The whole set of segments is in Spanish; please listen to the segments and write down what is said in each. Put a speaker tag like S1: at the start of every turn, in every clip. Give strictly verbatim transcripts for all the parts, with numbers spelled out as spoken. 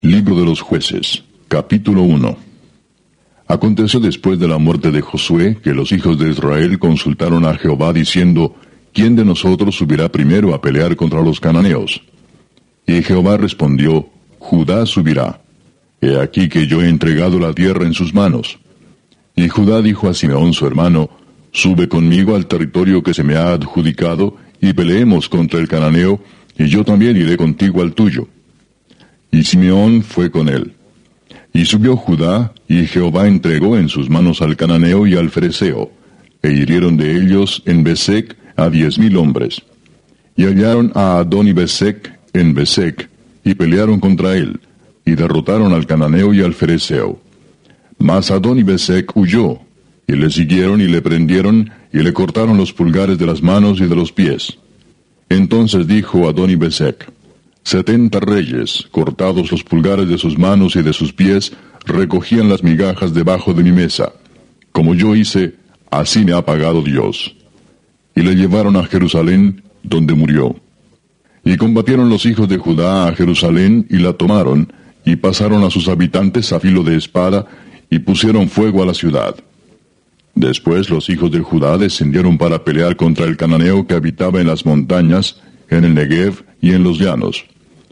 S1: Libro de los Jueces, capítulo uno. Aconteció después de la muerte de Josué, que los hijos de Israel consultaron a Jehová diciendo, ¿quién de nosotros subirá primero a pelear contra los cananeos? Y Jehová respondió, Judá subirá. He aquí que yo he entregado la tierra en sus manos. Y Judá dijo a Simeón su hermano, Sube conmigo al territorio que se me ha adjudicado, y peleemos contra el cananeo, y yo también iré contigo al tuyo. Y Simeón fue con él. Y subió Judá, y Jehová entregó en sus manos al cananeo y al fereceo, e hirieron de ellos en Besec a diez mil hombres. Y hallaron a Adoni-Besec en Besec, y pelearon contra él, y derrotaron al cananeo y al fereceo. Mas Adoni-Besec huyó, y le siguieron y le prendieron, y le cortaron los pulgares de las manos y de los pies. Entonces dijo Adoni-Besec, Setenta reyes, cortados los pulgares de sus manos y de sus pies, recogían las migajas debajo de mi mesa. Como yo hice, así me ha pagado Dios. Y le llevaron a Jerusalén, donde murió. Y combatieron los hijos de Judá a Jerusalén, y la tomaron, y pasaron a sus habitantes a filo de espada, y pusieron fuego a la ciudad. Después los hijos de Judá descendieron para pelear contra el cananeo que habitaba en las montañas, en el Negev y en los llanos.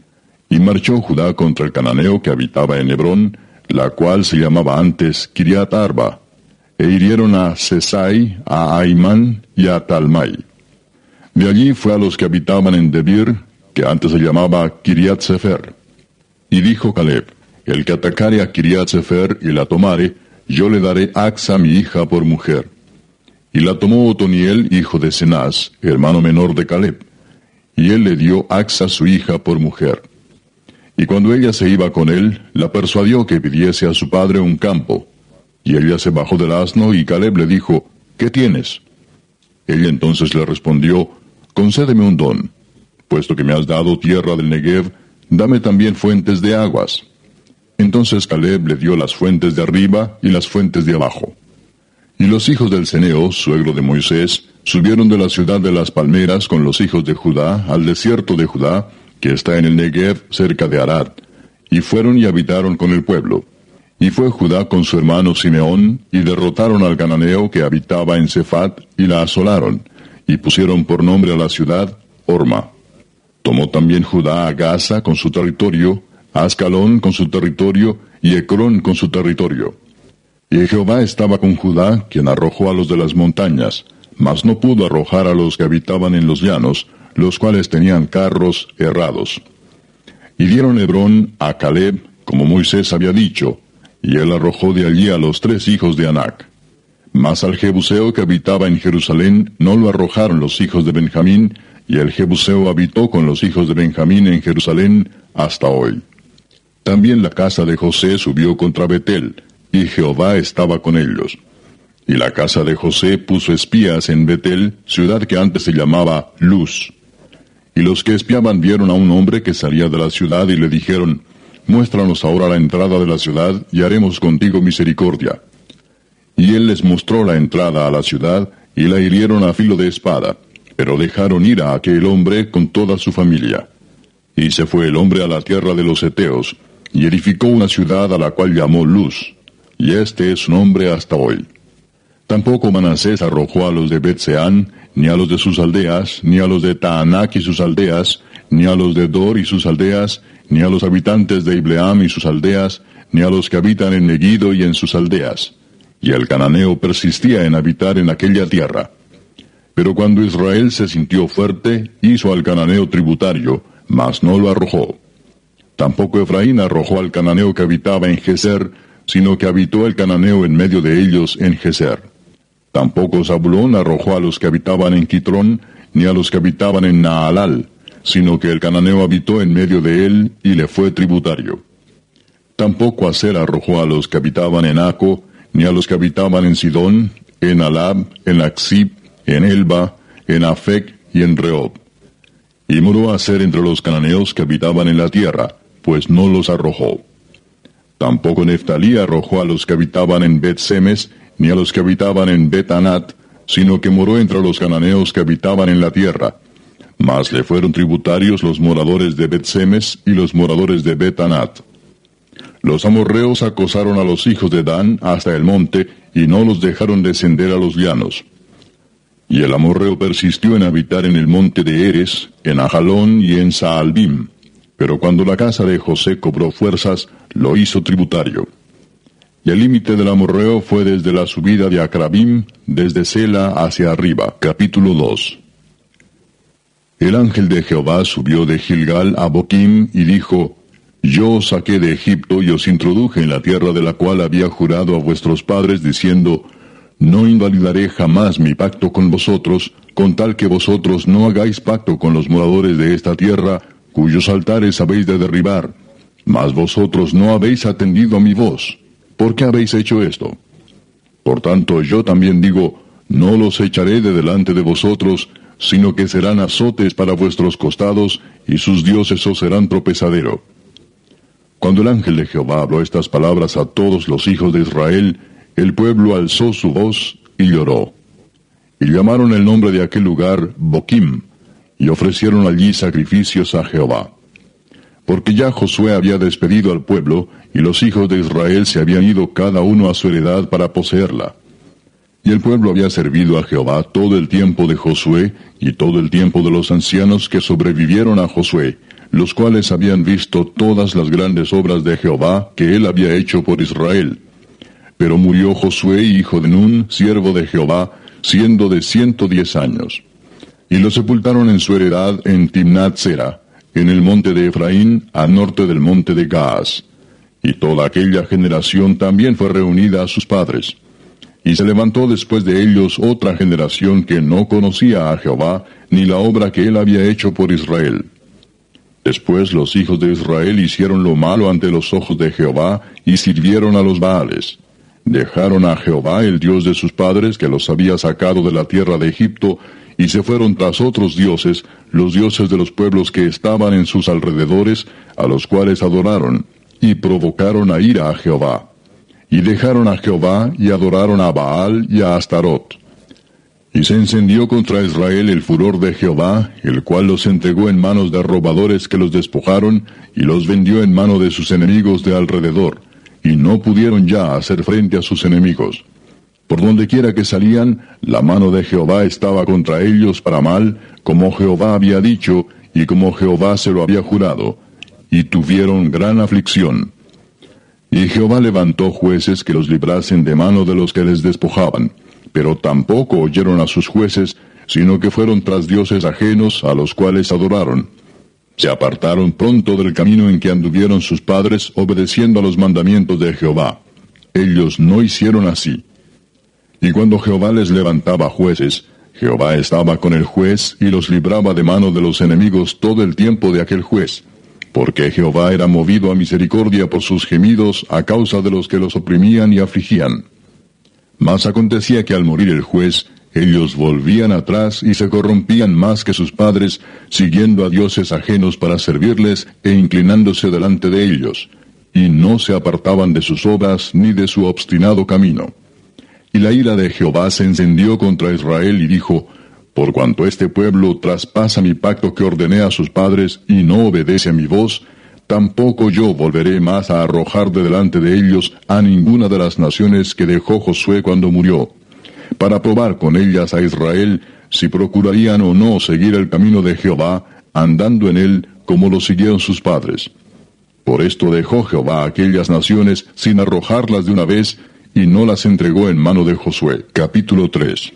S1: Y marchó Judá contra el cananeo que habitaba en Hebrón, la cual se llamaba antes Kiriat Arba, e hirieron a Sesai, a Aimán y a Talmai. De allí fue a los que habitaban en Debir, que antes se llamaba Kiriat Sefer. Y dijo Caleb, el que atacare a Kiriat Sefer y la tomare, yo le daré Axa mi hija por mujer. Y la tomó Otoniel, hijo de Cenaz, hermano menor de Caleb. Y él le dio Axa su hija por mujer. Y cuando ella se iba con él, la persuadió que pidiese a su padre un campo. Y ella se bajó del asno, y Caleb le dijo, ¿qué tienes? Ella entonces le respondió, concédeme un don. Puesto que me has dado tierra del Negev, dame también fuentes de aguas. Entonces Caleb le dio las fuentes de arriba y las fuentes de abajo. Y los hijos del Ceneo, suegro de Moisés, subieron de la ciudad de las palmeras con los hijos de Judá al desierto de Judá, que está en el Negev cerca de Arad, y fueron y habitaron con el pueblo. Y fue Judá con su hermano Simeón, y derrotaron al cananeo que habitaba en Sefat, y la asolaron, y pusieron por nombre a la ciudad Orma. Tomó también Judá a Gaza con su territorio, a Ascalón con su territorio, y Ecrón con su territorio. Y Jehová estaba con Judá, quien arrojó a los de las montañas, mas no pudo arrojar a los que habitaban en los llanos, los cuales tenían carros errados. Y dieron Hebrón a Caleb, como Moisés había dicho, y él arrojó de allí a los tres hijos de Anac. Mas al Jebuseo que habitaba en Jerusalén no lo arrojaron los hijos de Benjamín, y el Jebuseo habitó con los hijos de Benjamín en Jerusalén hasta hoy. También la casa de José subió contra Betel, y Jehová estaba con ellos. Y la casa de José puso espías en Betel, ciudad que antes se llamaba Luz. Y los que espiaban vieron a un hombre que salía de la ciudad y le dijeron, muéstranos ahora la entrada de la ciudad, y haremos contigo misericordia. Y él les mostró la entrada a la ciudad, y la hirieron a filo de espada, pero dejaron ir a aquel hombre con toda su familia. Y se fue el hombre a la tierra de los Heteos, y edificó una ciudad a la cual llamó Luz, y este es su nombre hasta hoy. Tampoco Manasés arrojó a los de Bet-Seán, ni a los de sus aldeas, ni a los de Taanac y sus aldeas, ni a los de Dor y sus aldeas, ni a los habitantes de Ibleam y sus aldeas, ni a los que habitan en Megiddo y en sus aldeas. Y el cananeo persistía en habitar en aquella tierra. Pero cuando Israel se sintió fuerte, hizo al cananeo tributario, mas no lo arrojó. Tampoco Efraín arrojó al cananeo que habitaba en Geser, sino que habitó el cananeo en medio de ellos en Geser. Tampoco Zabulón arrojó a los que habitaban en Quitrón, ni a los que habitaban en Naalal, sino que el cananeo habitó en medio de él, y le fue tributario. Tampoco Aser arrojó a los que habitaban en Aco, ni a los que habitaban en Sidón, en Alab, en Aksib, en Elba, en Afec y en Rehob. Y moró Aser entre los cananeos que habitaban en la tierra, pues no los arrojó. Tampoco Neftalí arrojó a los que habitaban en Bet-Semes, ni a los que habitaban en Bet-Anat, sino que moró entre los cananeos que habitaban en la tierra. Mas le fueron tributarios los moradores de Bet-Semes y los moradores de Bet-Anat. Los amorreos acosaron a los hijos de Dan hasta el monte, y no los dejaron descender a los llanos. Y el amorreo persistió en habitar en el monte de Eres, en Ajalón y en Saalbim. Pero cuando la casa de José cobró fuerzas, lo hizo tributario. Y el límite del amorreo fue desde la subida de Acrabim, desde Sela hacia arriba. Capítulo dos. El ángel de Jehová subió de Gilgal a Boquim y dijo: Yo os saqué de Egipto y os introduje en la tierra de la cual había jurado a vuestros padres, diciendo: No invalidaré jamás mi pacto con vosotros, con tal que vosotros no hagáis pacto con los moradores de esta tierra, cuyos altares habéis de derribar. Mas vosotros no habéis atendido a mi voz. ¿Por qué habéis hecho esto? Por tanto, yo también digo: No los echaré de delante de vosotros, sino que serán azotes para vuestros costados, y sus dioses os serán tropezadero. Cuando el ángel de Jehová habló estas palabras a todos los hijos de Israel, el pueblo alzó su voz y lloró. Y llamaron el nombre de aquel lugar Boquim, y ofrecieron allí sacrificios a Jehová. Porque ya Josué había despedido al pueblo, y los hijos de Israel se habían ido cada uno a su heredad para poseerla. Y el pueblo había servido a Jehová todo el tiempo de Josué, y todo el tiempo de los ancianos que sobrevivieron a Josué, los cuales habían visto todas las grandes obras de Jehová que él había hecho por Israel. Pero murió Josué, hijo de Nun, siervo de Jehová, siendo de ciento diez años. Y lo sepultaron en su heredad en Timnat Sera, en el monte de Efraín, al norte del monte de Gaas. Y toda aquella generación también fue reunida a sus padres. Y se levantó después de ellos otra generación que no conocía a Jehová, ni la obra que él había hecho por Israel. Después los hijos de Israel hicieron lo malo ante los ojos de Jehová, y sirvieron a los Baales. Dejaron a Jehová, el Dios de sus padres, que los había sacado de la tierra de Egipto, y se fueron tras otros dioses, los dioses de los pueblos que estaban en sus alrededores, a los cuales adoraron, y provocaron a ira a Jehová. Y dejaron a Jehová, y adoraron a Baal y a Astarot. Y se encendió contra Israel el furor de Jehová, el cual los entregó en manos de robadores que los despojaron, y los vendió en mano de sus enemigos de alrededor, y no pudieron ya hacer frente a sus enemigos. Por donde quiera que salían, la mano de Jehová estaba contra ellos para mal, como Jehová había dicho, y como Jehová se lo había jurado, y tuvieron gran aflicción. Y Jehová levantó jueces que los librasen de mano de los que les despojaban, pero tampoco oyeron a sus jueces, sino que fueron tras dioses ajenos, a los cuales adoraron. Se apartaron pronto del camino en que anduvieron sus padres, obedeciendo a los mandamientos de Jehová. Ellos no hicieron así. Y cuando Jehová les levantaba jueces, Jehová estaba con el juez, y los libraba de mano de los enemigos todo el tiempo de aquel juez, porque Jehová era movido a misericordia por sus gemidos a causa de los que los oprimían y afligían. Mas acontecía que al morir el juez, ellos volvían atrás y se corrompían más que sus padres, siguiendo a dioses ajenos para servirles e inclinándose delante de ellos, y no se apartaban de sus obras ni de su obstinado camino. Y la ira de Jehová se encendió contra Israel y dijo: Por cuanto este pueblo traspasa mi pacto que ordené a sus padres y no obedece a mi voz, tampoco yo volveré más a arrojar de delante de ellos a ninguna de las naciones que dejó Josué cuando murió, para probar con ellas a Israel si procurarían o no seguir el camino de Jehová, andando en él como lo siguieron sus padres. Por esto dejó Jehová a aquellas naciones sin arrojarlas de una vez, y no las entregó en mano de Josué. Capítulo tres.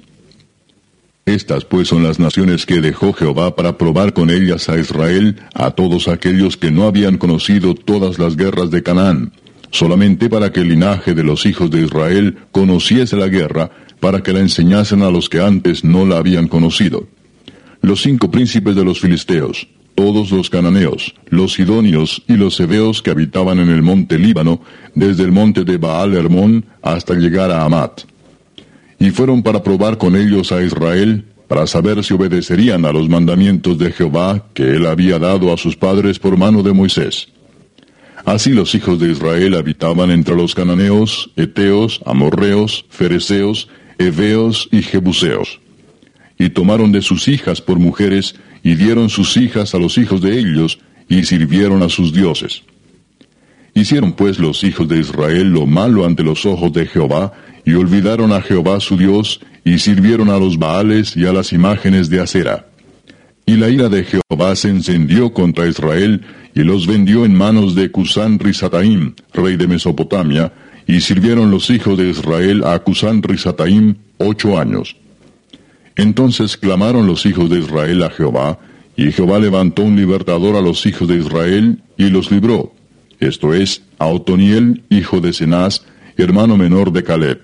S1: Estas pues son las naciones que dejó Jehová para probar con ellas a Israel, a todos aquellos que no habían conocido todas las guerras de Canaán, solamente para que el linaje de los hijos de Israel conociese la guerra, para que la enseñasen a los que antes no la habían conocido. Los cinco príncipes de los filisteos, todos los cananeos, los sidonios y los heveos que habitaban en el monte Líbano, desde el monte de Baal Hermón hasta llegar a Amat. Y fueron para probar con ellos a Israel, para saber si obedecerían a los mandamientos de Jehová que él había dado a sus padres por mano de Moisés. Así los hijos de Israel habitaban entre los cananeos, heteos, amorreos, fereceos, heveos y jebuseos. Y tomaron de sus hijas por mujeres, y dieron sus hijas a los hijos de ellos, y sirvieron a sus dioses. Hicieron pues los hijos de Israel lo malo ante los ojos de Jehová, y olvidaron a Jehová su Dios, y sirvieron a los Baales y a las imágenes de acera. Y la ira de Jehová se encendió contra Israel, y los vendió en manos de Cusán Risataim, rey de Mesopotamia, y sirvieron los hijos de Israel a Cusán Risataim ocho años. Entonces clamaron los hijos de Israel a Jehová, y Jehová levantó un libertador a los hijos de Israel, y los libró, esto es, a Otoniel, hijo de Cenaz, hermano menor de Caleb.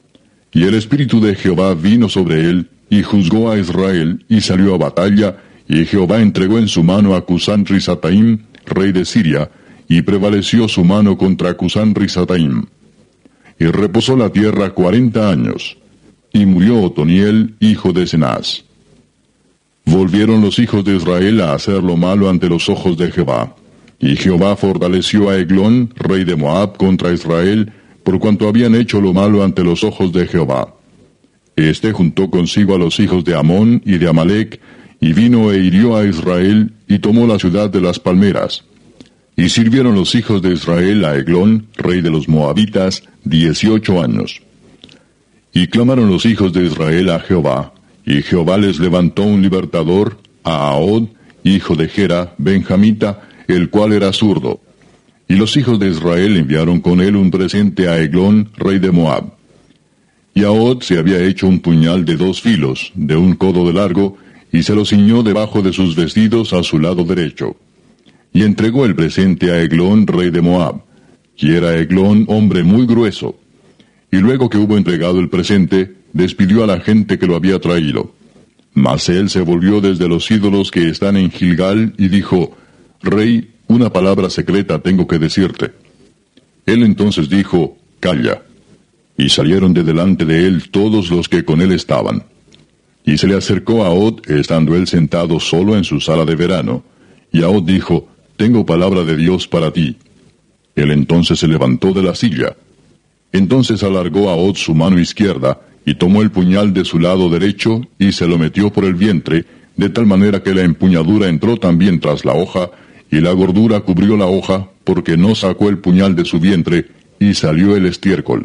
S1: Y el espíritu de Jehová vino sobre él, y juzgó a Israel, y salió a batalla, y Jehová entregó en su mano a Cusán Risataim, rey de Siria, y prevaleció su mano contra Cusán Risataim. Y reposó la tierra cuarenta años, y murió Otoniel, hijo de Cenaz. Volvieron los hijos de Israel a hacer lo malo ante los ojos de Jehová. Y Jehová fortaleció a Eglón, rey de Moab, contra Israel, por cuanto habían hecho lo malo ante los ojos de Jehová. Este juntó consigo a los hijos de Amón y de Amalec, y vino e hirió a Israel, y tomó la ciudad de las palmeras. Y sirvieron los hijos de Israel a Eglón, rey de los Moabitas, dieciocho años. Y clamaron los hijos de Israel a Jehová, y Jehová les levantó un libertador, a Ahod, hijo de Gera, benjamita, el cual era zurdo. Y los hijos de Israel enviaron con él un presente a Eglón, rey de Moab. Y Ahod se había hecho un puñal de dos filos, de un codo de largo, y se lo ciñó debajo de sus vestidos a su lado derecho. Y entregó el presente a Eglón, rey de Moab, y era Eglón hombre muy grueso. Y luego que hubo entregado el presente, despidió a la gente que lo había traído. Mas él se volvió desde los ídolos que están en Gilgal, y dijo, Rey, una palabra secreta tengo que decirte. Él entonces dijo, Calla. Y salieron de delante de él todos los que con él estaban. Y se le acercó a Ahod, estando él sentado solo en su sala de verano. Y Ahod dijo, Tengo palabra de Dios para ti. Él entonces se levantó de la silla. Entonces alargó Ahod su mano izquierda, y tomó el puñal de su lado derecho, y se lo metió por el vientre, de tal manera que la empuñadura entró también tras la hoja, y la gordura cubrió la hoja, porque no sacó el puñal de su vientre, y salió el estiércol.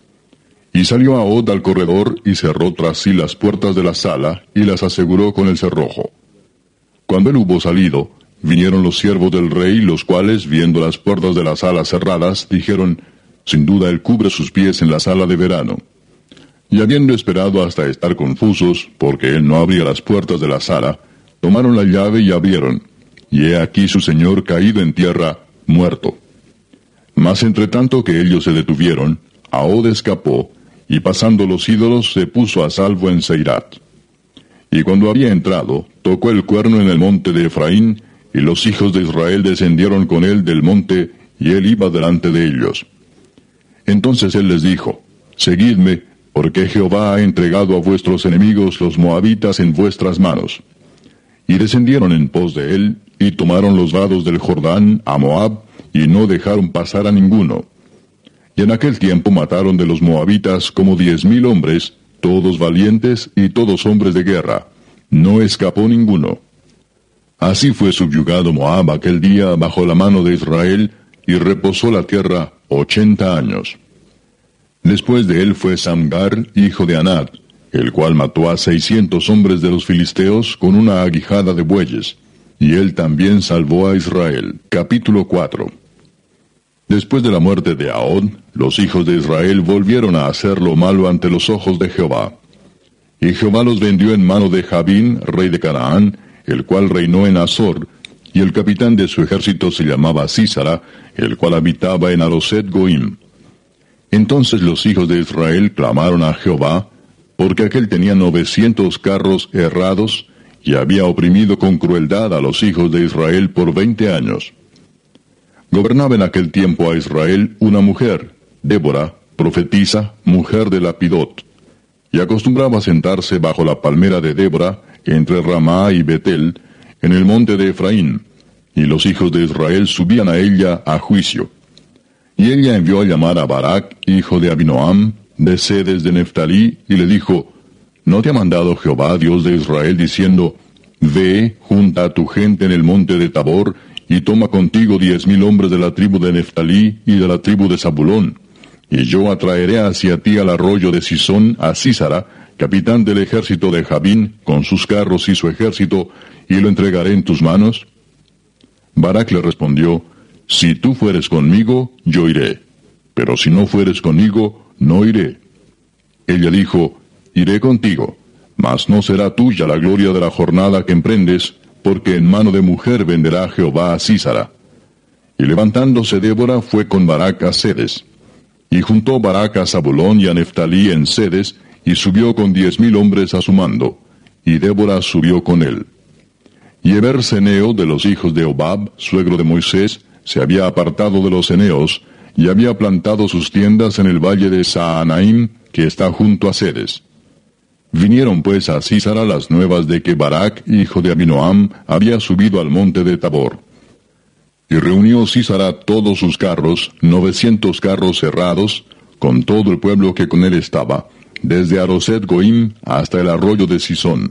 S1: Y salió Ahod al corredor, y cerró tras sí las puertas de la sala, y las aseguró con el cerrojo. Cuando él hubo salido, vinieron los siervos del rey, los cuales, viendo las puertas de la sala cerradas, dijeron, Sin duda él cubre sus pies en la sala de verano. Y habiendo esperado hasta estar confusos, porque él no abría las puertas de la sala, tomaron la llave y abrieron, y he aquí su señor caído en tierra, muerto. Mas entre tanto que ellos se detuvieron, Ahod escapó, y pasando los ídolos se puso a salvo en Seirat. Y cuando había entrado, tocó el cuerno en el monte de Efraín, y los hijos de Israel descendieron con él del monte, y él iba delante de ellos. Entonces él les dijo, Seguidme, porque Jehová ha entregado a vuestros enemigos los moabitas en vuestras manos. Y descendieron en pos de él, y tomaron los vados del Jordán a Moab, y no dejaron pasar a ninguno. Y en aquel tiempo mataron de los moabitas como diez mil hombres, todos valientes y todos hombres de guerra. No escapó ninguno. Así fue subyugado Moab aquel día bajo la mano de Israel, y reposó la tierra ochenta años. Después de él fue Samgar, hijo de Anat, el cual mató a seiscientos hombres de los filisteos con una aguijada de bueyes, y él también salvó a Israel. Capítulo cuatro. Después de la muerte de Ahod, los hijos de Israel volvieron a hacer lo malo ante los ojos de Jehová. Y Jehová los vendió en mano de Jabín, rey de Canaán, el cual reinó en Azor, y el capitán de su ejército se llamaba Sísara, el cual habitaba en Aroset Goim. Entonces los hijos de Israel clamaron a Jehová, porque aquel tenía novecientos carros errados, y había oprimido con crueldad a los hijos de Israel por veinte años. Gobernaba en aquel tiempo a Israel una mujer, Débora, profetisa, mujer de Lapidot, y acostumbraba sentarse bajo la palmera de Débora, entre Ramá y Betel, en el monte de Efraín, y los hijos de Israel subían a ella a juicio. Y ella envió a llamar a Barak, hijo de Abinoam, de Sedes de Neftalí, y le dijo, ¿No te ha mandado Jehová, Dios de Israel, diciendo, Ve, junta a tu gente en el monte de Tabor, y toma contigo diez mil hombres de la tribu de Neftalí y de la tribu de Zabulón, y yo atraeré hacia ti al arroyo de Sisón a Sísara, capitán del ejército de Jabín, con sus carros y su ejército, y lo entregaré en tus manos. Barac le respondió, si tú fueres conmigo, yo iré, pero si no fueres conmigo, no iré. Ella dijo, iré contigo, mas no será tuya la gloria de la jornada que emprendes, porque en mano de mujer venderá Jehová a Sísara. Y levantándose Débora fue con Barac a Cedes. Y juntó Barac a Zabulón y a Neftalí en Cedes, y subió con diez mil hombres a su mando, y Débora subió con él. Y Heber ceneo de los hijos de Hobab, suegro de Moisés, se había apartado de los ceneos, y había plantado sus tiendas en el valle de Saanaim, que está junto a Cedes. Vinieron pues a Sísara las nuevas de que Barac, hijo de Abinoam, había subido al monte de Tabor. Y reunió Sísara todos sus carros, novecientos carros cerrados, con todo el pueblo que con él estaba, desde Aroset Goim hasta el arroyo de Sisón.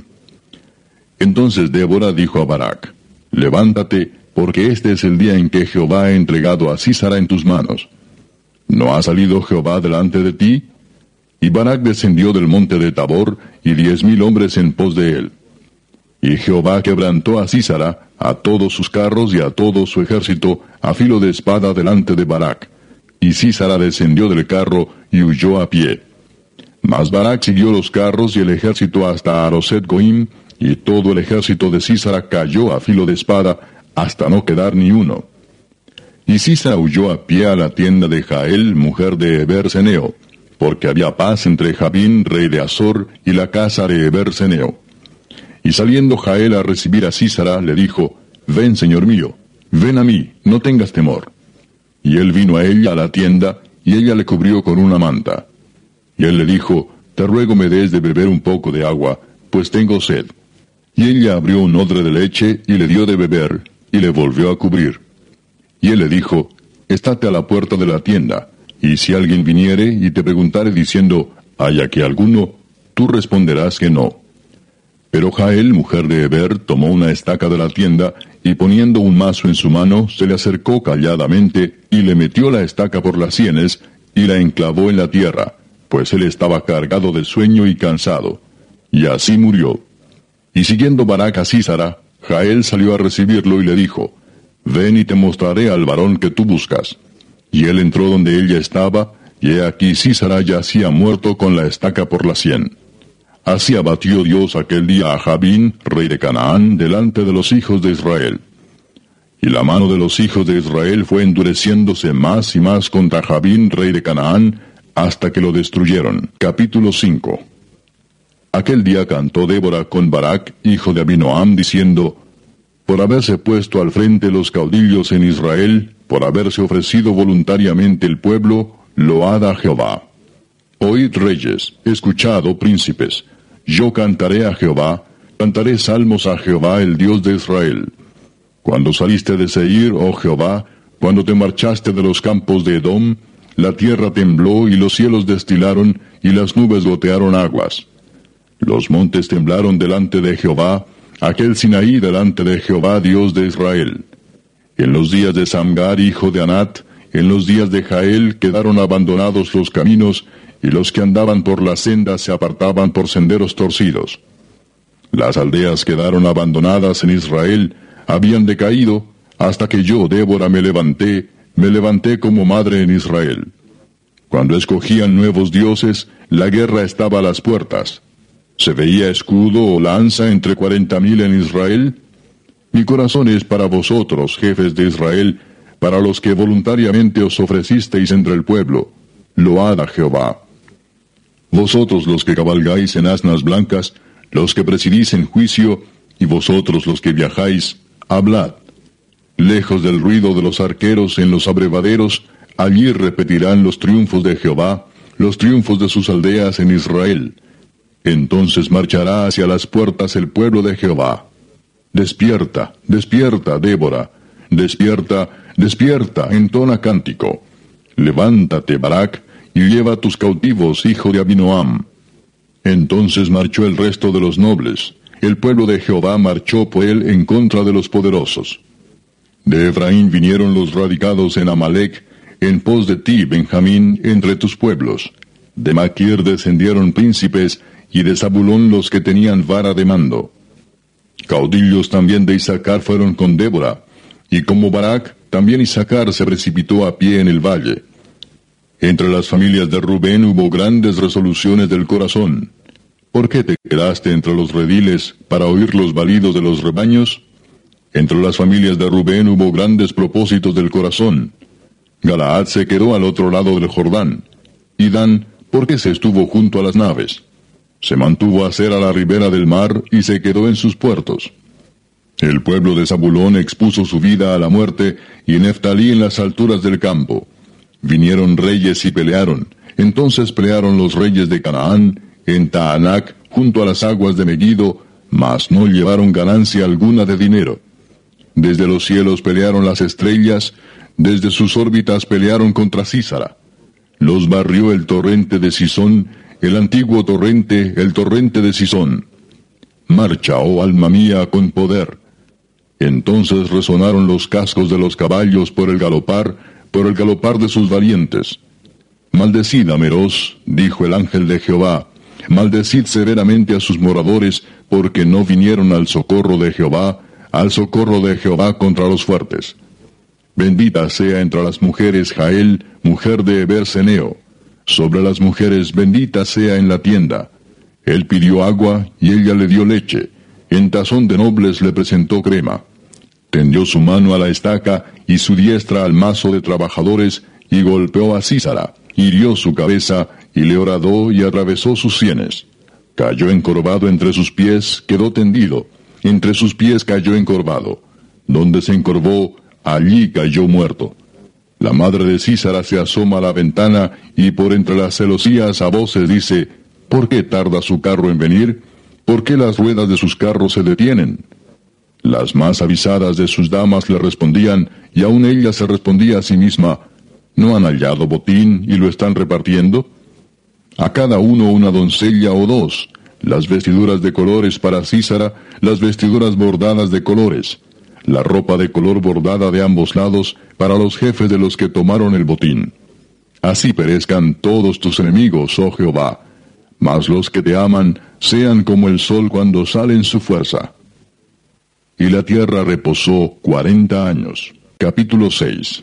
S1: Entonces Débora dijo a Barac, levántate, porque este es el día en que Jehová ha entregado a Sísara en tus manos. ¿No ha salido Jehová delante de ti? Y Barac descendió del monte de Tabor, y diez mil hombres en pos de él. Y Jehová quebrantó a Sísara, a todos sus carros y a todo su ejército, a filo de espada delante de Barac. Y Sísara descendió del carro y huyó a pie. Mas Barac siguió los carros y el ejército hasta Aroset Goim, y todo el ejército de Sísara cayó a filo de espada, hasta no quedar ni uno. Y Sísara huyó a pie a la tienda de Jael, mujer de Heber ceneo, porque había paz entre Jabín, rey de Azor, y la casa de Heber ceneo. Y saliendo Jael a recibir a Sísara, le dijo, ven, señor mío, ven a mí, no tengas temor. Y él vino a ella a la tienda, y ella le cubrió con una manta. Y él le dijo, te ruego me des de beber un poco de agua, pues tengo sed. Y ella abrió un odre de leche, y le dio de beber, y le volvió a cubrir. Y él le dijo, estate a la puerta de la tienda, y si alguien viniere y te preguntare diciendo, ¿hay aquí alguno?, tú responderás que no. Pero Jael, mujer de Heber, tomó una estaca de la tienda, y poniendo un mazo en su mano, se le acercó calladamente, y le metió la estaca por las sienes, y la enclavó en la tierra, pues él estaba cargado de sueño y cansado. Y así murió. Y siguiendo Barac a Sísara, Jael salió a recibirlo y le dijo, ven y te mostraré al varón que tú buscas. Y él entró donde ella estaba, y he aquí Sísara yacía muerto con la estaca por la sien. Así abatió Dios aquel día a Jabín, rey de Canaán, delante de los hijos de Israel. Y la mano de los hijos de Israel fue endureciéndose más y más contra Jabín, rey de Canaán, hasta que lo destruyeron. Capítulo cinco. Aquel día cantó Débora con Barac, hijo de Abinoam, diciendo, por haberse puesto al frente los caudillos en Israel, por haberse ofrecido voluntariamente el pueblo, load a Jehová. Oíd reyes, escuchad, oh príncipes, yo cantaré a Jehová, cantaré salmos a Jehová, el Dios de Israel. Cuando saliste de Seir, oh Jehová, cuando te marchaste de los campos de Edom, la tierra tembló y los cielos destilaron, y las nubes gotearon aguas. Los montes temblaron delante de Jehová, aquel Sinaí delante de Jehová, Dios de Israel. En los días de Samgar, hijo de Anat, en los días de Jael, quedaron abandonados los caminos, y los que andaban por las sendas se apartaban por senderos torcidos. Las aldeas quedaron abandonadas en Israel, habían decaído, hasta que yo, Débora, me levanté, me levanté como madre en Israel. Cuando escogían nuevos dioses, la guerra estaba a las puertas. ¿Se veía escudo o lanza entre cuarenta mil en Israel? Mi corazón es para vosotros, jefes de Israel, para los que voluntariamente os ofrecisteis entre el pueblo. Load a Jehová. Vosotros los que cabalgáis en asnas blancas, los que presidís en juicio, y vosotros los que viajáis, hablad. Lejos del ruido de los arqueros en los abrevaderos, allí repetirán los triunfos de Jehová, los triunfos de sus aldeas en Israel. Entonces marchará hacia las puertas el pueblo de Jehová. Despierta, despierta, Débora, despierta, despierta, entona cántico. Levántate, Barac, y lleva tus cautivos, hijo de Abinoam. Entonces marchó el resto de los nobles. El pueblo de Jehová marchó por él en contra de los poderosos. De Efraín vinieron los radicados en Amalec, en pos de ti, Benjamín, entre tus pueblos. De Maquir descendieron príncipes, y de Zabulón los que tenían vara de mando. Caudillos también de Isaacar fueron con Débora, y como Barak, también Isaacar se precipitó a pie en el valle. Entre las familias de Rubén hubo grandes resoluciones del corazón. ¿Por qué te quedaste entre los rediles para oír los balidos de los rebaños? Entre las familias de Rubén hubo grandes propósitos del corazón. Galaad se quedó al otro lado del Jordán. Y Dan, ¿por qué se estuvo junto a las naves? Se mantuvo a ser a la ribera del mar y se quedó en sus puertos. El pueblo de Zabulón expuso su vida a la muerte, y Neftalí en las alturas del campo. Vinieron reyes y pelearon. Entonces pelearon los reyes de Canaán, en Taanac, junto a las aguas de Megiddo, mas no llevaron ganancia alguna de dinero. Desde los cielos pelearon las estrellas, desde sus órbitas pelearon contra Sísara. Los barrió el torrente de Sisón, el antiguo torrente, el torrente de Sisón. Marcha, oh alma mía, con poder. Entonces resonaron los cascos de los caballos por el galopar, por el galopar de sus valientes. Maldecid a Meroz, dijo el ángel de Jehová, maldecid severamente a sus moradores, porque no vinieron al socorro de Jehová, al socorro de Jehová contra los fuertes. Bendita sea entre las mujeres Jael, mujer de Eber-Seneo. Sobre las mujeres bendita sea en la tienda. Él pidió agua, y ella le dio leche. En tazón de nobles le presentó crema. Tendió su mano a la estaca, y su diestra al mazo de trabajadores, y golpeó a Sísara, hirió su cabeza, y le horadó y atravesó sus sienes. Cayó encorvado entre sus pies, quedó tendido. Entre sus pies cayó encorvado. Donde se encorvó, allí cayó muerto. La madre de Sísara se asoma a la ventana, y por entre las celosías a voces dice, ¿por qué tarda su carro en venir? ¿Por qué las ruedas de sus carros se detienen? Las más avisadas de sus damas le respondían, y aun ella se respondía a sí misma, ¿no han hallado botín y lo están repartiendo? A cada uno una doncella o dos, las vestiduras de colores para Sísara, las vestiduras bordadas de colores, la ropa de color bordada de ambos lados para los jefes de los que tomaron el botín. Así perezcan todos tus enemigos, oh Jehová, mas los que te aman sean como el sol cuando sale en su fuerza. Y la tierra reposó cuarenta años. Capítulo seis.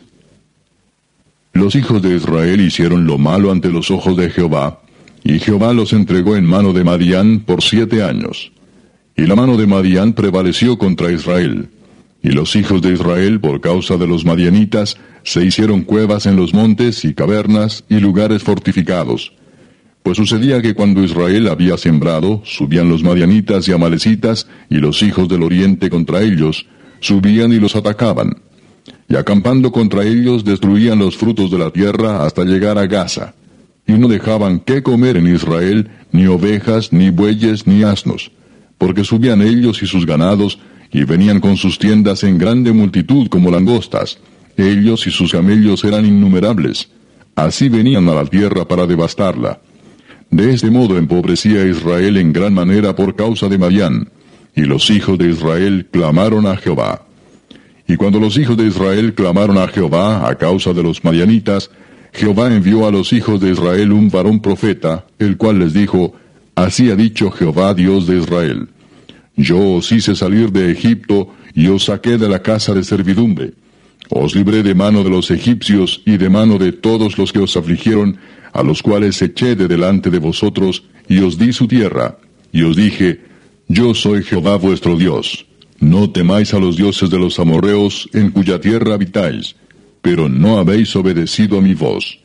S1: Los hijos de Israel hicieron lo malo ante los ojos de Jehová, y Jehová los entregó en mano de Madián por siete años. Y la mano de Madián prevaleció contra Israel. Y los hijos de Israel, por causa de los madianitas, se hicieron cuevas en los montes y cavernas y lugares fortificados. Pues sucedía que cuando Israel había sembrado, subían los madianitas y amalecitas, y los hijos del oriente contra ellos, subían y los atacaban. Y acampando contra ellos destruían los frutos de la tierra hasta llegar a Gaza. Y no dejaban qué comer en Israel, ni ovejas, ni bueyes, ni asnos, porque subían ellos y sus ganados, y venían con sus tiendas en grande multitud como langostas. Ellos y sus camellos eran innumerables. Así venían a la tierra para devastarla. De este modo empobrecía Israel en gran manera por causa de Madián. Y los hijos de Israel clamaron a Jehová. Y cuando los hijos de Israel clamaron a Jehová a causa de los madianitas, Jehová envió a los hijos de Israel un varón profeta, el cual les dijo, Así ha dicho Jehová Dios de Israel. Yo os hice salir de Egipto, y os saqué de la casa de servidumbre. Os libré de mano de los egipcios, y de mano de todos los que os afligieron, a los cuales eché de delante de vosotros, y os di su tierra. Y os dije, Yo soy Jehová vuestro Dios. No temáis a los dioses de los amorreos, en cuya tierra habitáis, pero no habéis obedecido a mi voz.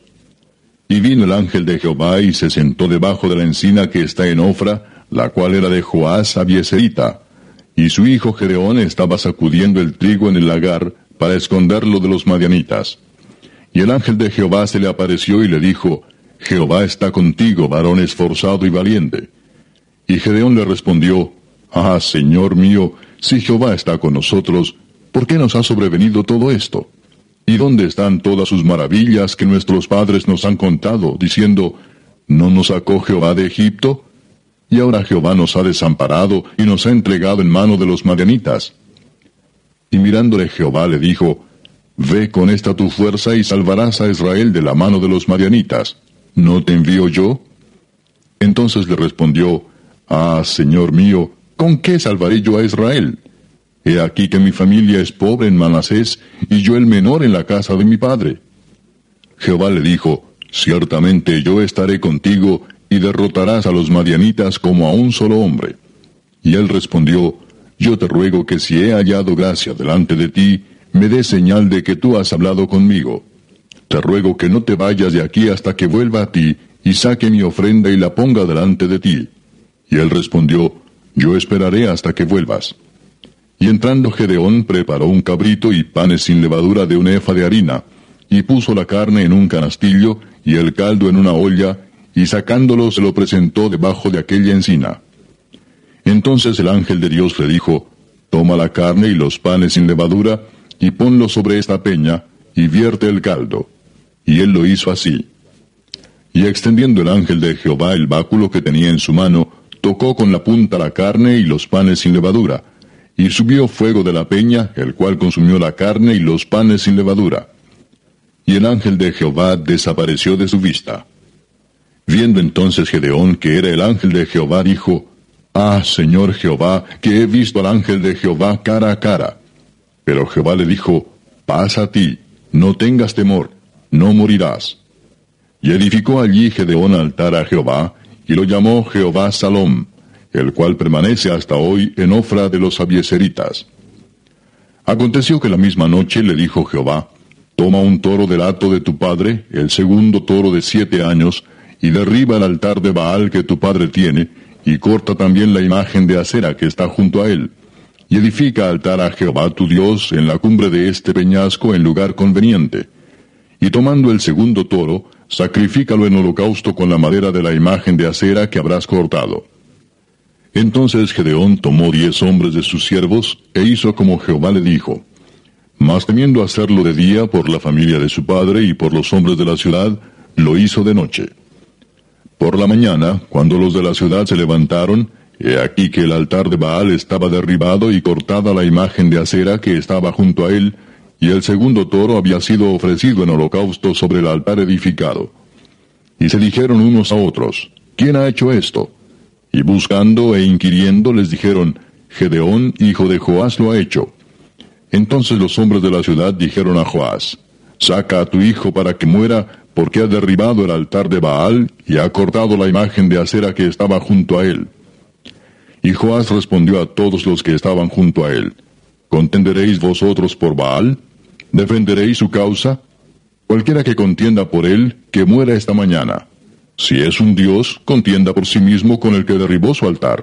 S1: Y vino el ángel de Jehová, y se sentó debajo de la encina que está en Ofra, la cual era de Joás Abieserita, y su hijo Gedeón estaba sacudiendo el trigo en el lagar, para esconderlo de los madianitas. Y el ángel de Jehová se le apareció y le dijo, Jehová está contigo, varón esforzado y valiente. Y Gedeón le respondió, Ah, Señor mío, si Jehová está con nosotros, ¿por qué nos ha sobrevenido todo esto? ¿Y dónde están todas sus maravillas que nuestros padres nos han contado, diciendo, ¿no nos sacó Jehová de Egipto? Y ahora Jehová nos ha desamparado y nos ha entregado en mano de los madianitas. Y mirándole Jehová le dijo, Ve con esta tu fuerza y salvarás a Israel de la mano de los madianitas. ¿No te envío yo? Entonces le respondió, Ah, Señor mío, ¿con qué salvaré yo a Israel? He aquí que mi familia es pobre en Manasés, y yo el menor en la casa de mi padre. Jehová le dijo, Ciertamente yo estaré contigo, y derrotarás a los madianitas como a un solo hombre. Y él respondió, Yo te ruego que si he hallado gracia delante de ti, me des señal de que tú has hablado conmigo. Te ruego que no te vayas de aquí hasta que vuelva a ti, y saque mi ofrenda y la ponga delante de ti. Y él respondió, Yo esperaré hasta que vuelvas. Y entrando Gedeón preparó un cabrito y panes sin levadura de un efa de harina, y puso la carne en un canastillo, y el caldo en una olla, y sacándolo se lo presentó debajo de aquella encina. Entonces el ángel de Dios le dijo, Toma la carne y los panes sin levadura, y ponlo sobre esta peña, y vierte el caldo. Y él lo hizo así. Y extendiendo el ángel de Jehová el báculo que tenía en su mano, tocó con la punta la carne y los panes sin levadura, y subió fuego de la peña, el cual consumió la carne y los panes sin levadura. Y el ángel de Jehová desapareció de su vista. Viendo entonces Gedeón que era el ángel de Jehová, dijo, Ah, Señor Jehová, que he visto al ángel de Jehová cara a cara. Pero Jehová le dijo, Pasa a ti, no tengas temor, no morirás. Y edificó allí Gedeón altar a Jehová, y lo llamó Jehová Salom, el cual permanece hasta hoy en Ofra de los abieseritas. Aconteció que la misma noche le dijo Jehová, Toma un toro del hato de tu padre, el segundo toro de siete años, y derriba el altar de Baal que tu padre tiene, y corta también la imagen de acera que está junto a él. Y edifica altar a Jehová tu Dios en la cumbre de este peñasco en lugar conveniente. Y tomando el segundo toro, sacrifícalo en holocausto con la madera de la imagen de acera que habrás cortado. Entonces Gedeón tomó diez hombres de sus siervos, e hizo como Jehová le dijo. Mas temiendo hacerlo de día por la familia de su padre y por los hombres de la ciudad, lo hizo de noche. Por la mañana, cuando los de la ciudad se levantaron, he aquí que el altar de Baal estaba derribado y cortada la imagen de acera que estaba junto a él, y el segundo toro había sido ofrecido en holocausto sobre el altar edificado. Y se dijeron unos a otros, ¿quién ha hecho esto? Y buscando e inquiriendo les dijeron, Gedeón, hijo de Joás, lo ha hecho. Entonces los hombres de la ciudad dijeron a Joás, Saca a tu hijo para que muera, porque ha derribado el altar de Baal, y ha cortado la imagen de acera que estaba junto a él. Y Joás respondió a todos los que estaban junto a él, ¿Contenderéis vosotros por Baal? ¿Defenderéis su causa? Cualquiera que contienda por él, que muera esta mañana. Si es un dios, contienda por sí mismo con el que derribó su altar.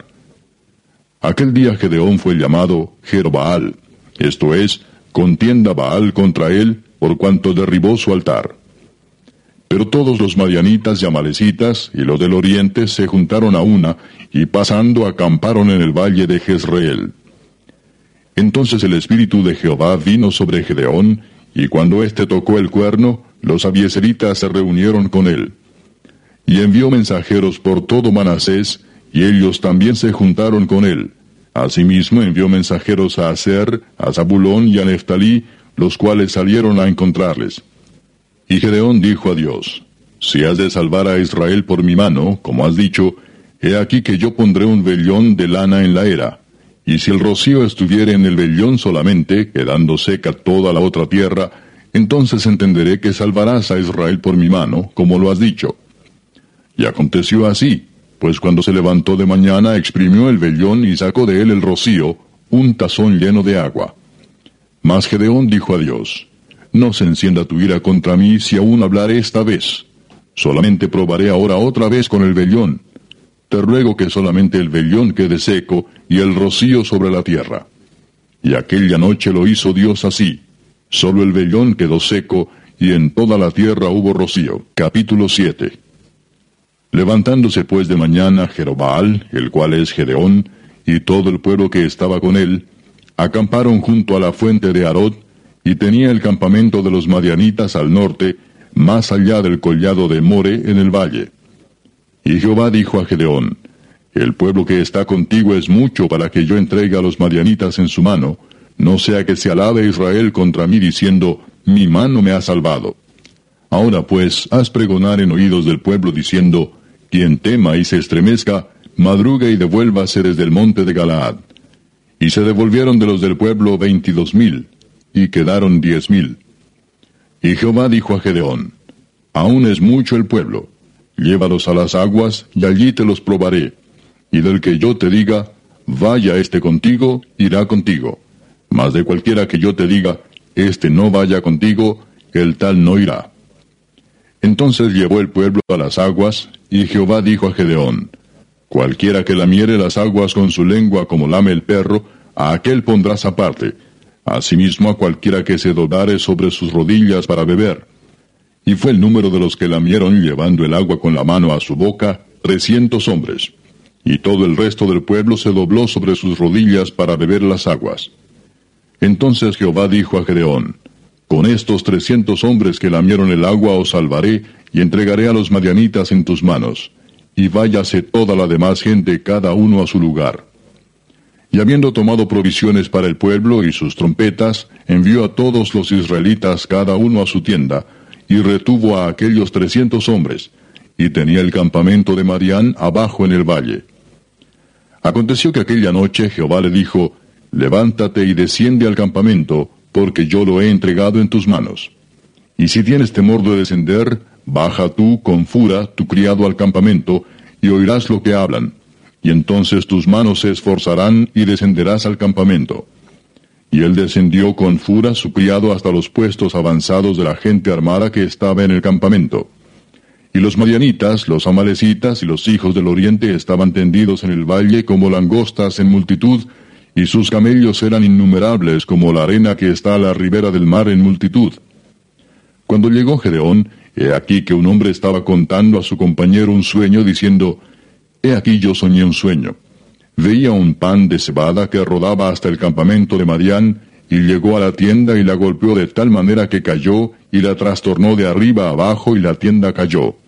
S1: Aquel día Gedeón fue llamado Jerbaal, esto es, contienda Baal contra él, por cuanto derribó su altar. Pero todos los madianitas y amalecitas y los del oriente se juntaron a una, y pasando acamparon en el valle de Jezreel. Entonces el espíritu de Jehová vino sobre Gedeón, y cuando éste tocó el cuerno, los abieseritas se reunieron con él. Y envió mensajeros por todo Manasés, y ellos también se juntaron con él. Asimismo envió mensajeros a Aser, a Zabulón y a Neftalí, los cuales salieron a encontrarles. Y Gedeón dijo a Dios, Si has de salvar a Israel por mi mano, como has dicho, he aquí que yo pondré un vellón de lana en la era. Y si el rocío estuviere en el vellón solamente, quedando seca toda la otra tierra, entonces entenderé que salvarás a Israel por mi mano, como lo has dicho. Y aconteció así, pues cuando se levantó de mañana exprimió el vellón y sacó de él el rocío, un tazón lleno de agua. Mas Gedeón dijo a Dios, No se encienda tu ira contra mí si aún hablaré esta vez. Solamente probaré ahora otra vez con el vellón. Te ruego que solamente el vellón quede seco y el rocío sobre la tierra. Y aquella noche lo hizo Dios así. Solo el vellón quedó seco y en toda la tierra hubo rocío. Capítulo siete. Levantándose pues de mañana Jerobbaal, el cual es Gedeón, y todo el pueblo que estaba con él, acamparon junto a la fuente de Arod, y tenía el campamento de los madianitas al norte, más allá del collado de More en el valle. Y Jehová dijo a Gedeón, El pueblo que está contigo es mucho para que yo entregue a los madianitas en su mano, no sea que se alabe Israel contra mí diciendo, mi mano me ha salvado. Ahora pues, haz pregonar en oídos del pueblo diciendo, quien tema y se estremezca, madrugue y devuélvase desde el monte de Galaad. Y se devolvieron de los del pueblo veintidós mil, y quedaron diez mil. Y Jehová dijo a Gedeón, aún es mucho el pueblo, llévalos a las aguas, y allí te los probaré. Y del que yo te diga, vaya este contigo, irá contigo. Mas de cualquiera que yo te diga, este no vaya contigo, el tal no irá. Entonces llevó el pueblo a las aguas, y Jehová dijo a Gedeón, cualquiera que lamiere las aguas con su lengua como lame el perro, a aquel pondrás aparte. Asimismo a cualquiera que se doblare sobre sus rodillas para beber. Y fue el número de los que lamieron llevando el agua con la mano a su boca, trescientos hombres. Y todo el resto del pueblo se dobló sobre sus rodillas para beber las aguas. Entonces Jehová dijo a Gedeón, con estos trescientos hombres que lamieron el agua os salvaré, y entregaré a los madianitas en tus manos. Y váyase toda la demás gente cada uno a su lugar. Y habiendo tomado provisiones para el pueblo y sus trompetas, envió a todos los israelitas cada uno a su tienda, y retuvo a aquellos trescientos hombres, y tenía el campamento de Madián abajo en el valle. Aconteció que aquella noche Jehová le dijo, levántate y desciende al campamento, porque yo lo he entregado en tus manos. Y si tienes temor de descender, baja tú con Fura, tu criado, al campamento, y oirás lo que hablan. Y entonces tus manos se esforzarán y descenderás al campamento. Y él descendió con Fura, su criado, hasta los puestos avanzados de la gente armada que estaba en el campamento. Y los madianitas, los amalecitas y los hijos del oriente estaban tendidos en el valle como langostas en multitud, y sus camellos eran innumerables como la arena que está a la ribera del mar en multitud. Cuando llegó Gedeón, he aquí que un hombre estaba contando a su compañero un sueño, diciendo, he aquí yo soñé un sueño. Veía un pan de cebada que rodaba hasta el campamento de Madián, y llegó a la tienda y la golpeó de tal manera que cayó, y la trastornó de arriba a abajo, y la tienda cayó.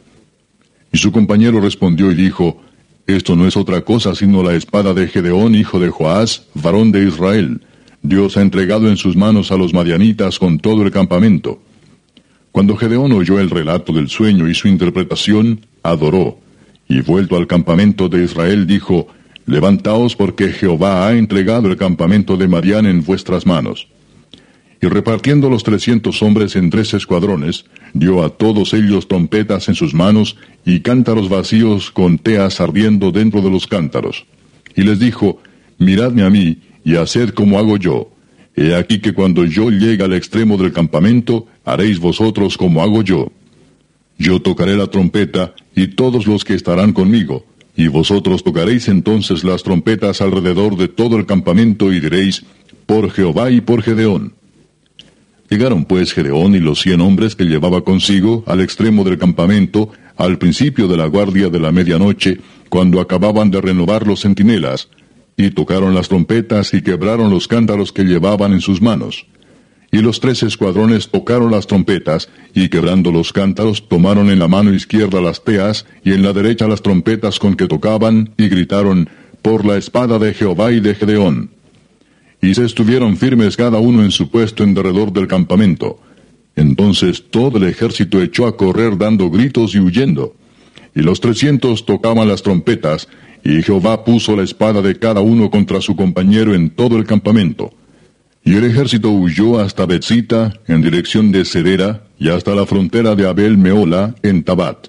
S1: Y su compañero respondió y dijo, esto no es otra cosa sino la espada de Gedeón, hijo de Joás, varón de Israel. Dios ha entregado en sus manos a los madianitas con todo el campamento. Cuando Gedeón oyó el relato del sueño y su interpretación, adoró, y vuelto al campamento de Israel dijo, levantaos porque Jehová ha entregado el campamento de Madián en vuestras manos. Y repartiendo los trescientos hombres en tres escuadrones, dio a todos ellos trompetas en sus manos y cántaros vacíos con teas ardiendo dentro de los cántaros. Y les dijo, miradme a mí, y haced como hago yo. He aquí que cuando yo llegue al extremo del campamento, haréis vosotros como hago yo. Yo tocaré la trompeta, y todos los que estarán conmigo, y vosotros tocaréis entonces las trompetas alrededor de todo el campamento, y diréis, por Jehová y por Gedeón. Llegaron pues Gedeón y los cien hombres que llevaba consigo al extremo del campamento, al principio de la guardia de la medianoche, cuando acababan de renovar los centinelas, y tocaron las trompetas y quebraron los cántaros que llevaban en sus manos. Y los tres escuadrones tocaron las trompetas, y quebrando los cántaros tomaron en la mano izquierda las teas, y en la derecha las trompetas con que tocaban, y gritaron, por la espada de Jehová y de Gedeón. Y se estuvieron firmes cada uno en su puesto en derredor del campamento. Entonces todo el ejército echó a correr dando gritos y huyendo. Y los trescientos tocaban las trompetas, y Jehová puso la espada de cada uno contra su compañero en todo el campamento. Y el ejército huyó hasta Betzita, en dirección de Serera, y hasta la frontera de Abel Meola, en Tabat.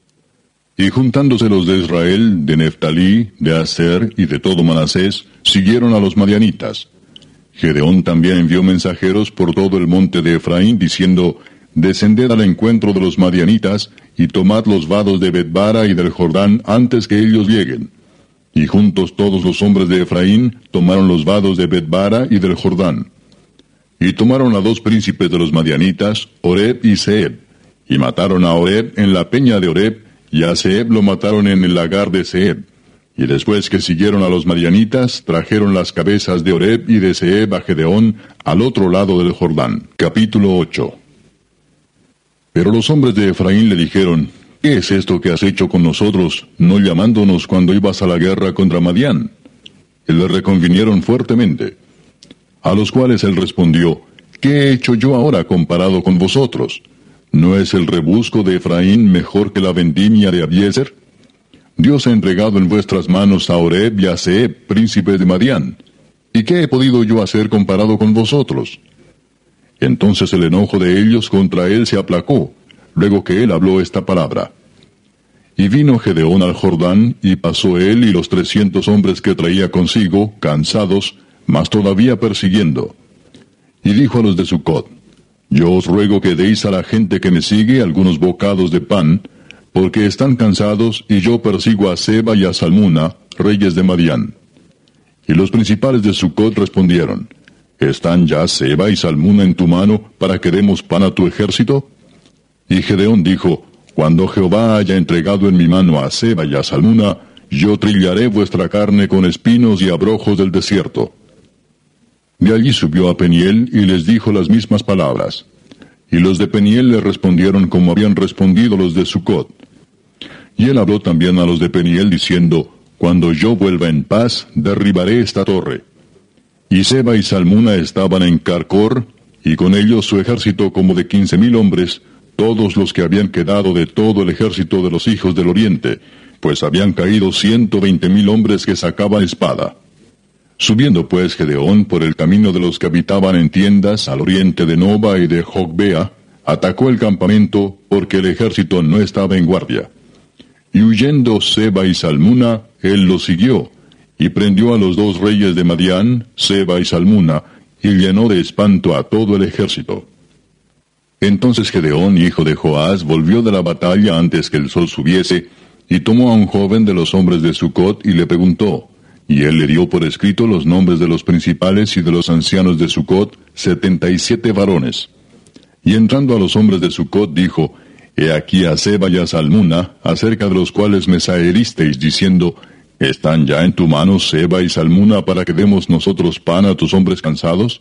S1: Y juntándose los de Israel, de Neftalí, de Aser y de todo Manasés, siguieron a los madianitas. Gedeón también envió mensajeros por todo el monte de Efraín, diciendo, descended al encuentro de los madianitas, y tomad los vados de Betbara y del Jordán antes que ellos lleguen. Y juntos todos los hombres de Efraín tomaron los vados de Betbara y del Jordán. Y tomaron a dos príncipes de los madianitas, Oreb y Zeeb, y mataron a Oreb en la peña de Oreb, y a Zeeb lo mataron en el lagar de Zeeb. Y después que siguieron a los madianitas, trajeron las cabezas de Oreb y de Zeeb a Gedeón al otro lado del Jordán. Capítulo ocho. Pero los hombres de Efraín le dijeron, ¿qué es esto que has hecho con nosotros, no llamándonos cuando ibas a la guerra contra Madián? Y le reconvinieron fuertemente. A los cuales él respondió, ¿qué he hecho yo ahora comparado con vosotros? ¿No es el rebusco de Efraín mejor que la vendimia de Abiezer? Dios ha entregado en vuestras manos a Oreb y a Zeeb, príncipes de Madián. ¿Y qué he podido yo hacer comparado con vosotros? Entonces el enojo de ellos contra él se aplacó, luego que él habló esta palabra. Y vino Gedeón al Jordán, y pasó él y los trescientos hombres que traía consigo, cansados, mas todavía persiguiendo. Y dijo a los de Sucot, yo os ruego que deis a la gente que me sigue algunos bocados de pan, porque están cansados, y yo persigo a Seba y a Salmuna, reyes de Madián. Y los principales de Sucot respondieron, ¿están ya Seba y Salmuna en tu mano, para que demos pan a tu ejército? Y Gedeón dijo, cuando Jehová haya entregado en mi mano a Seba y a Salmuna, yo trillaré vuestra carne con espinos y abrojos del desierto. De allí subió a Peniel y les dijo las mismas palabras. Y los de Peniel le respondieron como habían respondido los de Sucot. Y él habló también a los de Peniel diciendo, cuando yo vuelva en paz, derribaré esta torre. Y Seba y Salmuna estaban en Carcor, y con ellos su ejército como de quince mil hombres, todos los que habían quedado de todo el ejército de los hijos del oriente, pues habían caído ciento veinte mil hombres que sacaban espada. Subiendo pues Gedeón por el camino de los que habitaban en tiendas al oriente de Noba y de Jogbea, atacó el campamento porque el ejército no estaba en guardia. Y huyendo Seba y Salmuna, él los siguió, y prendió a los dos reyes de Madián, Seba y Salmuna, y llenó de espanto a todo el ejército. Entonces Gedeón, hijo de Joás, volvió de la batalla antes que el sol subiese, y tomó a un joven de los hombres de Sucot y le preguntó, y él le dio por escrito los nombres de los principales y de los ancianos de Sucot, setenta y siete varones. Y entrando a los hombres de Sucot dijo, He aquí a Seba y a Salmuna, acerca de los cuales me saheristeis, diciendo, ¿están ya en tu mano Seba y Salmuna para que demos nosotros pan a tus hombres cansados?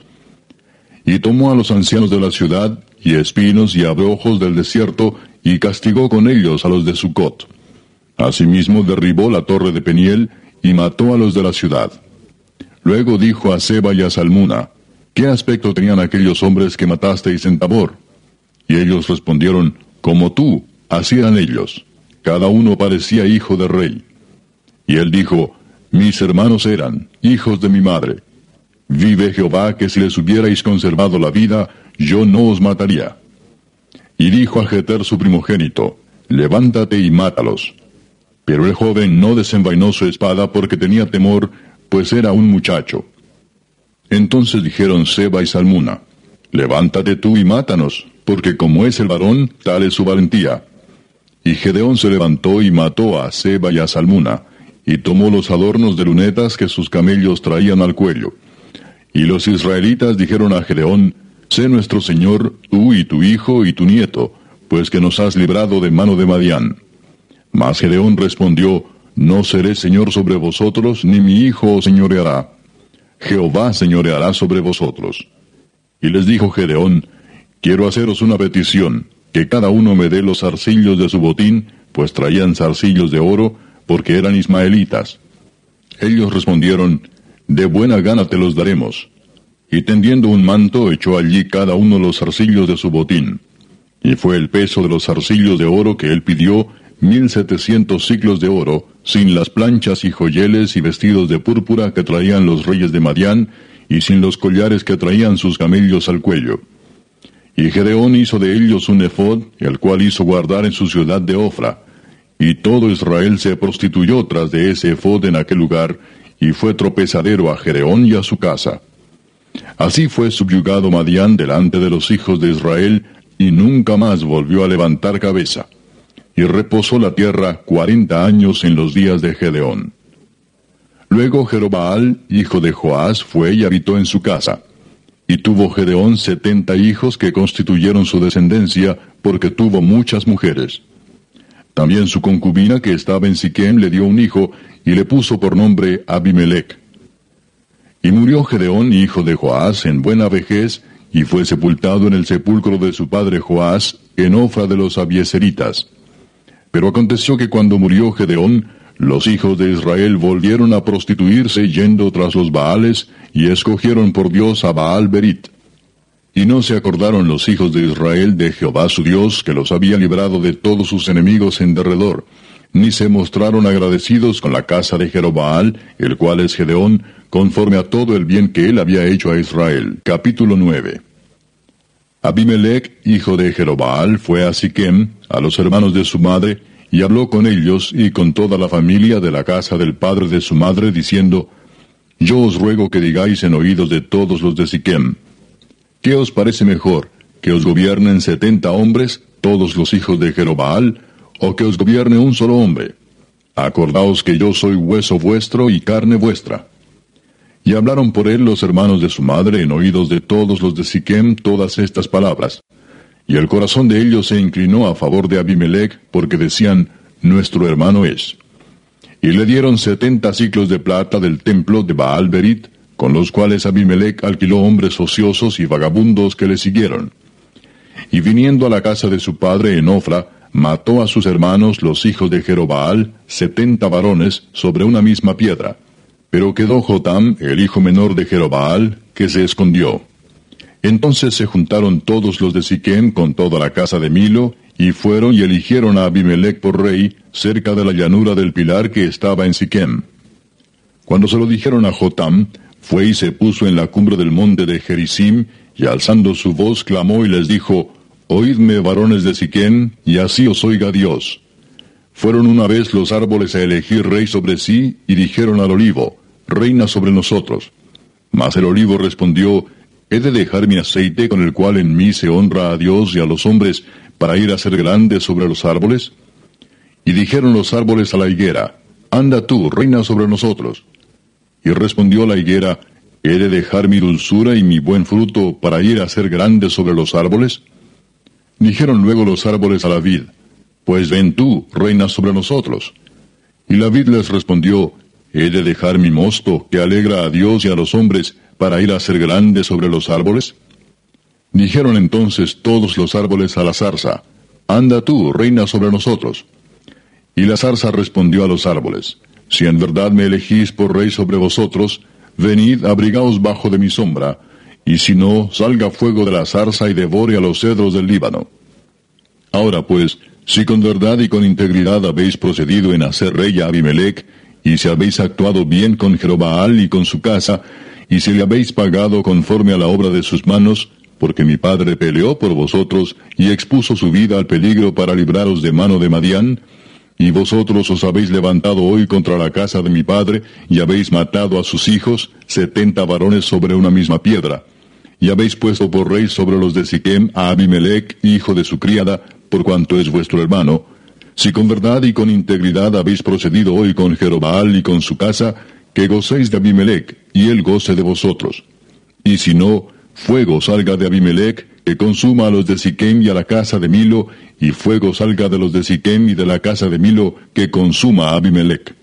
S1: Y tomó a los ancianos de la ciudad, y espinos y abrojos del desierto, y castigó con ellos a los de Sucot. Asimismo derribó la torre de Peniel, y mató a los de la ciudad. Luego dijo a Seba y a Salmuna, ¿qué aspecto tenían aquellos hombres que matasteis en Tabor? Y ellos respondieron, como tú, así eran ellos. Cada uno parecía hijo de rey. Y él dijo, mis hermanos eran hijos de mi madre. Vive Jehová que si les hubierais conservado la vida, yo no os mataría. Y dijo a Jeter su primogénito, levántate y mátalos. Pero el joven no desenvainó su espada porque tenía temor, pues era un muchacho. Entonces dijeron Seba y Salmuna, levántate tú y mátanos, porque como es el varón, tal es su valentía. Y Gedeón se levantó y mató a Seba y a Salmuna, y tomó los adornos de lunetas que sus camellos traían al cuello. Y los israelitas dijeron a Gedeón, sé nuestro señor, tú y tu hijo y tu nieto, pues que nos has librado de mano de Madián. Mas Gedeón respondió, no seré señor sobre vosotros, ni mi hijo os señoreará. Jehová señoreará sobre vosotros. Y les dijo Gedeón, quiero haceros una petición, que cada uno me dé los zarcillos de su botín, pues traían zarcillos de oro, porque eran ismaelitas. Ellos respondieron, de buena gana te los daremos. Y tendiendo un manto, echó allí cada uno los zarcillos de su botín. Y fue el peso de los zarcillos de oro que él pidió, mil setecientos siclos de oro, sin las planchas y joyeles y vestidos de púrpura que traían los reyes de Madián, y sin los collares que traían sus camellos al cuello. Y Gedeón hizo de ellos un efod, el cual hizo guardar en su ciudad de Ofra. Y todo Israel se prostituyó tras de ese efod en aquel lugar, y fue tropezadero a Gedeón y a su casa. Así fue subyugado Madián delante de los hijos de Israel, y nunca más volvió a levantar cabeza. Y reposó la tierra cuarenta años en los días de Gedeón. Luego Jerobaal, hijo de Joás, fue y habitó en su casa. Y tuvo Gedeón setenta hijos que constituyeron su descendencia, porque tuvo muchas mujeres. También su concubina que estaba en Siquem le dio un hijo, y le puso por nombre Abimelech. Y murió Gedeón, hijo de Joás, en buena vejez, y fue sepultado en el sepulcro de su padre Joás, en Ofra de los Abiezeritas. Pero aconteció que cuando murió Gedeón, los hijos de Israel volvieron a prostituirse yendo tras los Baales, y escogieron por Dios a Baal Berit. Y no se acordaron los hijos de Israel de Jehová su Dios, que los había librado de todos sus enemigos en derredor, ni se mostraron agradecidos con la casa de Jerobaal, el cual es Gedeón, conforme a todo el bien que él había hecho a Israel. Capítulo nueve. Abimelech, hijo de Jerobaal, fue a Siquem, a los hermanos de su madre, y habló con ellos y con toda la familia de la casa del padre de su madre, diciendo: Yo os ruego que digáis en oídos de todos los de Siquem: ¿Qué os parece mejor, que os gobiernen setenta hombres, todos los hijos de Jerobaal, o que os gobierne un solo hombre? Acordaos que yo soy hueso vuestro y carne vuestra. Y hablaron por él los hermanos de su madre en oídos de todos los de Siquem todas estas palabras. Y el corazón de ellos se inclinó a favor de Abimelech, porque decían: Nuestro hermano es. Y le dieron setenta siclos de plata del templo de Baal Berit, con los cuales Abimelech alquiló hombres ociosos y vagabundos que le siguieron. Y viniendo a la casa de su padre en Ofra, mató a sus hermanos los hijos de Jerobaal, setenta varones, sobre una misma piedra. Pero quedó Jotam, el hijo menor de Jerobaal, que se escondió. Entonces se juntaron todos los de Siquem con toda la casa de Milo, y fueron y eligieron a Abimelech por rey, cerca de la llanura del pilar que estaba en Siquem. Cuando se lo dijeron a Jotam, fue y se puso en la cumbre del monte de Gerizim, y alzando su voz clamó y les dijo: Oídme, varones de Siquem, y así os oiga Dios. Fueron una vez los árboles a elegir rey sobre sí, y dijeron al olivo: Reina sobre nosotros. Mas el olivo respondió: ¿He de dejar mi aceite con el cual en mí se honra a Dios y a los hombres, para ir a ser grande sobre los árboles? Y dijeron los árboles a la higuera: Anda tú, reina sobre nosotros. Y respondió la higuera: ¿He de dejar mi dulzura y mi buen fruto para ir a ser grande sobre los árboles? Dijeron luego los árboles a la vid: Pues ven tú, reina sobre nosotros. Y la vid les respondió: ¿He de dejar mi mosto, que alegra a Dios y a los hombres, para ir a ser grande sobre los árboles? Dijeron entonces todos los árboles a la zarza: Anda tú, reina sobre nosotros. Y la zarza respondió a los árboles: Si en verdad me elegís por rey sobre vosotros, venid, abrigaos bajo de mi sombra, y si no, salga fuego de la zarza y devore a los cedros del Líbano. Ahora pues, si con verdad y con integridad habéis procedido en hacer rey a Abimelech, y si habéis actuado bien con Jerobaal y con su casa, y si le habéis pagado conforme a la obra de sus manos, porque mi padre peleó por vosotros, y expuso su vida al peligro para libraros de mano de Madián, y vosotros os habéis levantado hoy contra la casa de mi padre, y habéis matado a sus hijos, setenta varones sobre una misma piedra, y habéis puesto por rey sobre los de Siquem a Abimelech, hijo de su criada, por cuanto es vuestro hermano. Si con verdad y con integridad habéis procedido hoy con Jerobaal y con su casa, que gocéis de Abimelech, y él goce de vosotros. Y si no, fuego salga de Abimelech, que consuma a los de Siquem y a la casa de Milo, y fuego salga de los de Siquem y de la casa de Milo, que consuma a Abimelech.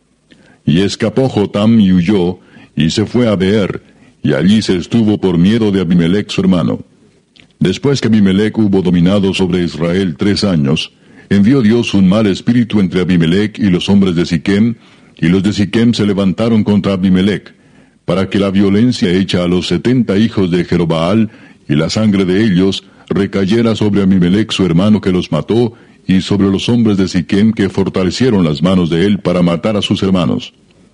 S1: Y escapó Jotam y huyó, y se fue a Beer, y allí se estuvo por miedo de Abimelech su hermano. Después que Abimelech hubo dominado sobre Israel tres años, envió Dios un mal espíritu entre Abimelech y los hombres de Siquem, y los de Siquem se levantaron contra Abimelech, para que la violencia hecha a los setenta hijos de Jerobaal, y la sangre de ellos, recayera sobre Abimelech su hermano que los mató, y sobre los hombres de Siquem que fortalecieron las manos de él para matar a sus hermanos.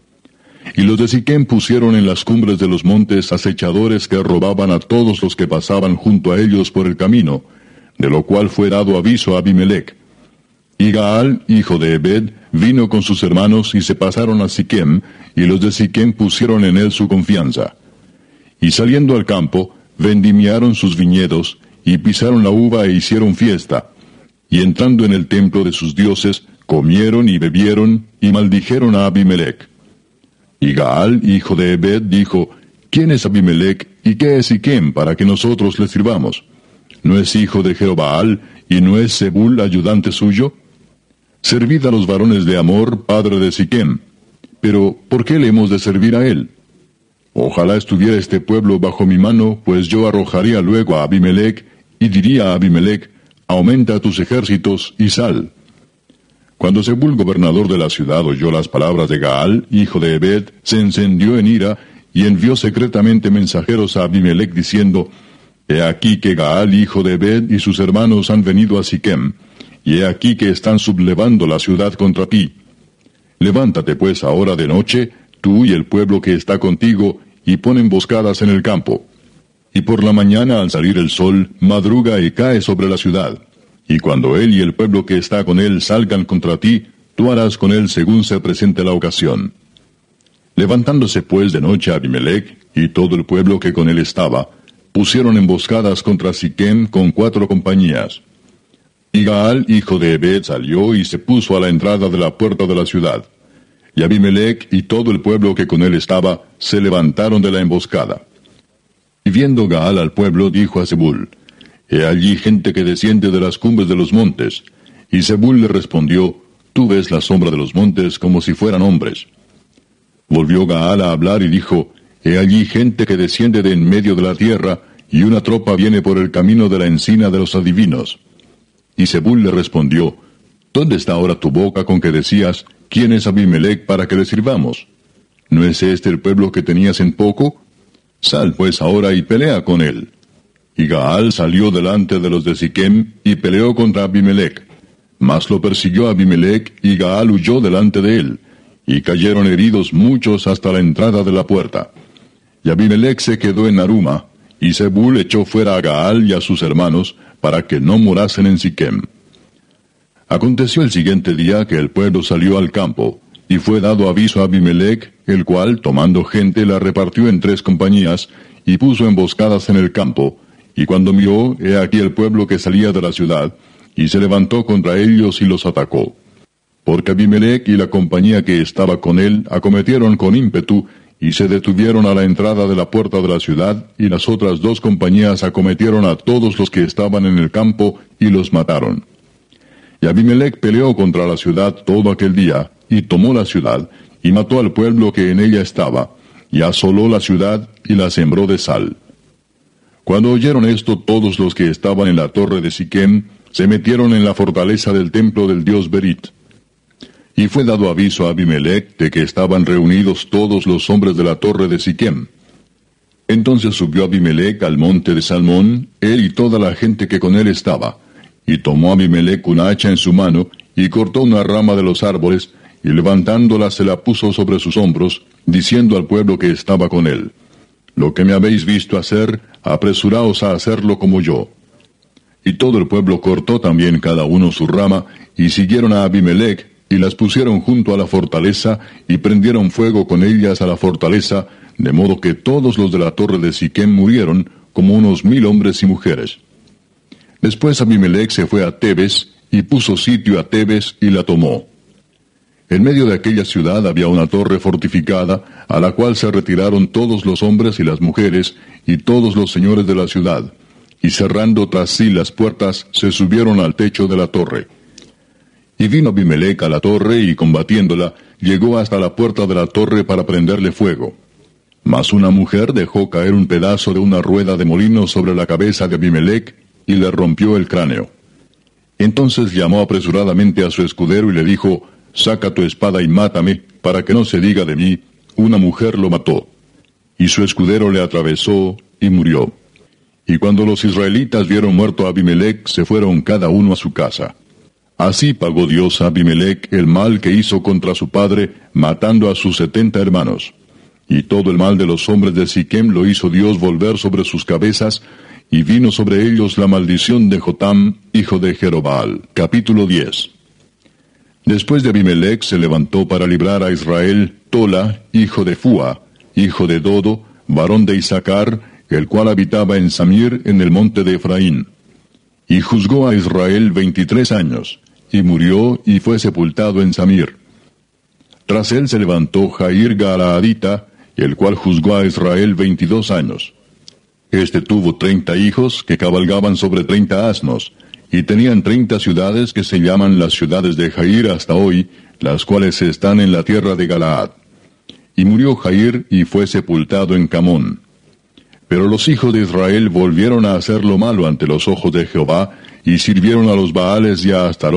S1: Y los de Siquem pusieron en las cumbres de los montes acechadores que robaban a todos los que pasaban junto a ellos por el camino, de lo cual fue dado aviso a Abimelech. Y Gaal, hijo de Ebed, vino con sus hermanos y se pasaron a Siquem, y los de Siquem pusieron en él su confianza. Y saliendo al campo, vendimiaron sus viñedos, y pisaron la uva e hicieron fiesta. Y entrando en el templo de sus dioses, comieron y bebieron, y maldijeron a Abimelech. Y Gaal, hijo de Ebed, dijo: ¿Quién es Abimelech, y qué es Siquem, para que nosotros le sirvamos? ¿No es hijo de Jerobaal, y no es Zebul ayudante suyo? Servid a los varones de Amor, padre de Siquem. Pero, ¿por qué le hemos de servir a él? Ojalá estuviera este pueblo bajo mi mano, pues yo arrojaría luego a Abimelech, y diría a Abimelech: Aumenta tus ejércitos y sal. Cuando Zebul, gobernador de la ciudad, oyó las palabras de Gaal, hijo de Ebed, se encendió en ira, y envió secretamente mensajeros a Abimelech diciendo, He aquí que Gaal, hijo de Ebed, y sus hermanos han venido a Siquem, y he aquí que están sublevando la ciudad contra ti. Levántate pues ahora de noche, tú y el pueblo que está contigo, y pon emboscadas en el campo. Y por la mañana al salir el sol, madruga y cae sobre la ciudad. Y cuando él y el pueblo que está con él salgan contra ti, tú harás con él según se presente la ocasión. Levantándose pues de noche Abimelech, y todo el pueblo que con él estaba, pusieron emboscadas contra Siquem con cuatro compañías. Y Gaal, hijo de Ebed, salió y se puso a la entrada de la puerta de la ciudad. Y Abimelech y todo el pueblo que con él estaba, se levantaron de la emboscada. Y viendo Gaal al pueblo, dijo a Zebul, He allí gente que desciende de las cumbres de los montes. Y Zebul le respondió, Tú ves la sombra de los montes como si fueran hombres. Volvió Gaal a hablar y dijo, He allí gente que desciende de en medio de la tierra, y una tropa viene por el camino de la encina de los adivinos. Y Zebul le respondió, ¿Dónde está ahora tu boca con que decías, ¿quién es Abimelech para que le sirvamos? ¿No es este el pueblo que tenías en poco? Sal pues ahora y pelea con él. Y Gaal salió delante de los de Siquem, y peleó contra Abimelech. Mas lo persiguió Abimelech, y Gaal huyó delante de él, y cayeron heridos muchos hasta la entrada de la puerta. Y Abimelech se quedó en Aruma, y Zebul echó fuera a Gaal y a sus hermanos, para que no morasen en Siquem. Aconteció el siguiente día que el pueblo salió al campo, y fue dado aviso a Abimelech, el cual, tomando gente, la repartió en tres compañías, y puso emboscadas en el campo, y cuando miró, he aquí el pueblo que salía de la ciudad, y se levantó contra ellos y los atacó. Porque Abimelech y la compañía que estaba con él acometieron con ímpetu, y se detuvieron a la entrada de la puerta de la ciudad, y las otras dos compañías acometieron a todos los que estaban en el campo, y los mataron. Y Abimelech peleó contra la ciudad todo aquel día, y tomó la ciudad, y mató al pueblo que en ella estaba, y asoló la ciudad, y la sembró de sal. Cuando oyeron esto, todos los que estaban en la torre de Siquem, se metieron en la fortaleza del templo del dios Berit. Y fue dado aviso a Abimelech de que estaban reunidos todos los hombres de la torre de Siquem. Entonces subió Abimelech al monte de Salmón, él y toda la gente que con él estaba, y tomó Abimelech una hacha en su mano, y cortó una rama de los árboles, y levantándola se la puso sobre sus hombros, diciendo al pueblo que estaba con él, Lo que me habéis visto hacer, apresuraos a hacerlo como yo. Y todo el pueblo cortó también cada uno su rama, y siguieron a Abimelech, y las pusieron junto a la fortaleza, y prendieron fuego con ellas a la fortaleza, de modo que todos los de la torre de Siquem murieron, como unos mil hombres y mujeres. Después Abimelech se fue a Tebes, y puso sitio a Tebes, y la tomó. En medio de aquella ciudad había una torre fortificada, a la cual se retiraron todos los hombres y las mujeres, y todos los señores de la ciudad, y cerrando tras sí las puertas, se subieron al techo de la torre. Y vino Abimelech a la torre, y combatiéndola, llegó hasta la puerta de la torre para prenderle fuego. Mas una mujer dejó caer un pedazo de una rueda de molino sobre la cabeza de Abimelech, y le rompió el cráneo. Entonces llamó apresuradamente a su escudero y le dijo, Saca tu espada y mátame, para que no se diga de mí, una mujer lo mató. Y su escudero le atravesó, y murió. Y cuando los israelitas vieron muerto a Abimelech, se fueron cada uno a su casa. Así pagó Dios a Abimelech el mal que hizo contra su padre, matando a sus setenta hermanos. Y todo el mal de los hombres de Siquem lo hizo Dios volver sobre sus cabezas, y vino sobre ellos la maldición de Jotam, hijo de Jerobbaal. Capítulo diez. Después de Abimelech se levantó para librar a Israel Tola, hijo de Fua, hijo de Dodo, varón de Isaacar, el cual habitaba en Samir, en el monte de Efraín. Y juzgó a Israel veintitrés años, y murió y fue sepultado en Samir. Tras él se levantó Jair Galaadita, el cual juzgó a Israel veintidós años. Este tuvo treinta hijos que cabalgaban sobre treinta asnos, y tenían treinta ciudades que se llaman las ciudades de Jair hasta hoy, las cuales están en la tierra de Galaad. Y murió Jair y fue sepultado en Camón. Pero los hijos de Israel volvieron a hacer lo malo ante los ojos de Jehová, y sirvieron a los Baales y a Astarot,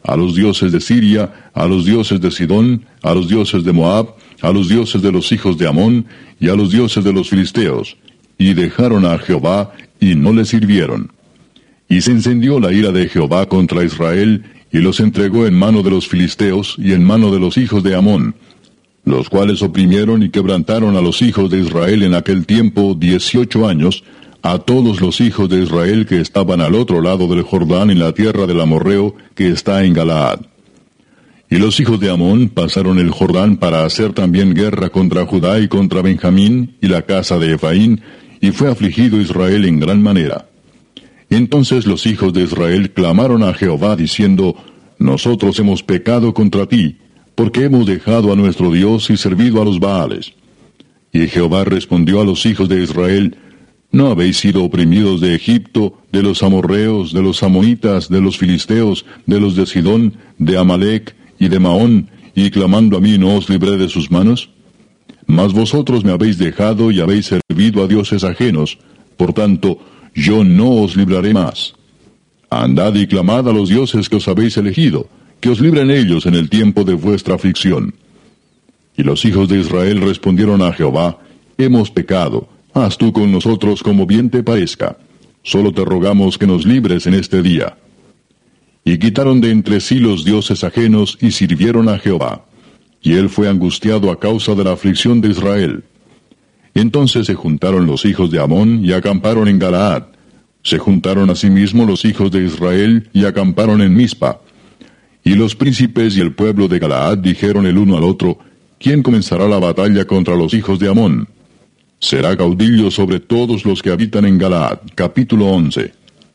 S1: a los dioses de Siria, a los dioses de Sidón, a los dioses de Moab, a los dioses de los hijos de Amón, y a los dioses de los filisteos, y dejaron a Jehová, y no le sirvieron. Y se encendió la ira de Jehová contra Israel, y los entregó en mano de los filisteos, y en mano de los hijos de Amón, los cuales oprimieron y quebrantaron a los hijos de Israel en aquel tiempo dieciocho años, a todos los hijos de Israel que estaban al otro lado del Jordán en la tierra del amorreo que está en Galaad. Y los hijos de Amón pasaron el Jordán para hacer también guerra contra Judá y contra Benjamín y la casa de Efraín, y fue afligido Israel en gran manera. Entonces los hijos de Israel clamaron a Jehová diciendo, Nosotros hemos pecado contra ti, porque hemos dejado a nuestro Dios y servido a los Baales. Y Jehová respondió a los hijos de Israel, ¿No habéis sido oprimidos de Egipto, de los amorreos, de los amonitas, de los filisteos, de los de Sidón, de Amalec y de Maón, y clamando a mí no os libré de sus manos? Mas vosotros me habéis dejado y habéis servido a dioses ajenos, por tanto, yo no os libraré más. Andad y clamad a los dioses que os habéis elegido, que os libren ellos en el tiempo de vuestra aflicción. Y los hijos de Israel respondieron a Jehová, Hemos pecado, haz tú con nosotros como bien te parezca. Solo te rogamos que nos libres en este día. Y quitaron de entre sí los dioses ajenos y sirvieron a Jehová. Y él fue angustiado a causa de la aflicción de Israel. Entonces se juntaron los hijos de Amón y acamparon en Galaad. Se juntaron asimismo los hijos de Israel y acamparon en Mizpa. Y los príncipes y el pueblo de Galaad dijeron el uno al otro, ¿Quién comenzará la batalla contra los hijos de Amón? Será caudillo sobre todos los que habitan en Galaad. Capítulo once.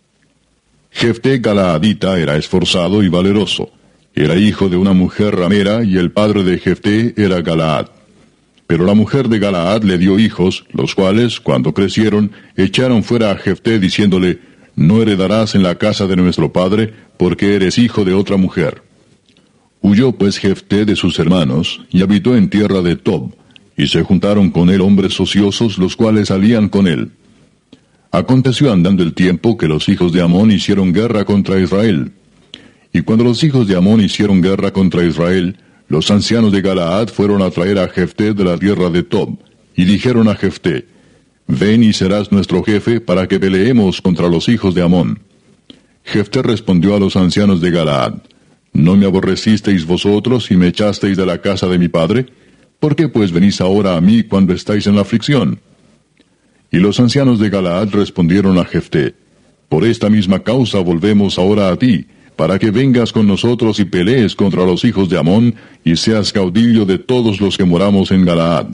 S1: Jefté Galaadita era esforzado y valeroso. Era hijo de una mujer ramera, y el padre de Jefté era Galaad. Pero la mujer de Galaad le dio hijos, los cuales, cuando crecieron, echaron fuera a Jefté, diciéndole, No heredarás en la casa de nuestro padre, porque eres hijo de otra mujer. Huyó pues Jefté de sus hermanos, y habitó en tierra de Tob, y se juntaron con él hombres ociosos, los cuales salían con él. Aconteció andando el tiempo que los hijos de Amón hicieron guerra contra Israel. Y cuando los hijos de Amón hicieron guerra contra Israel, los ancianos de Galaad fueron a traer a Jefté de la tierra de Tob, y dijeron a Jefté, Ven y serás nuestro jefe para que peleemos contra los hijos de Amón. Jefté respondió a los ancianos de Galaad, ¿No me aborrecisteis vosotros y me echasteis de la casa de mi padre? ¿Por qué pues venís ahora a mí cuando estáis en la aflicción? Y los ancianos de Galaad respondieron a Jefté, Por esta misma causa volvemos ahora a ti, para que vengas con nosotros y pelees contra los hijos de Amón, y seas caudillo de todos los que moramos en Galaad.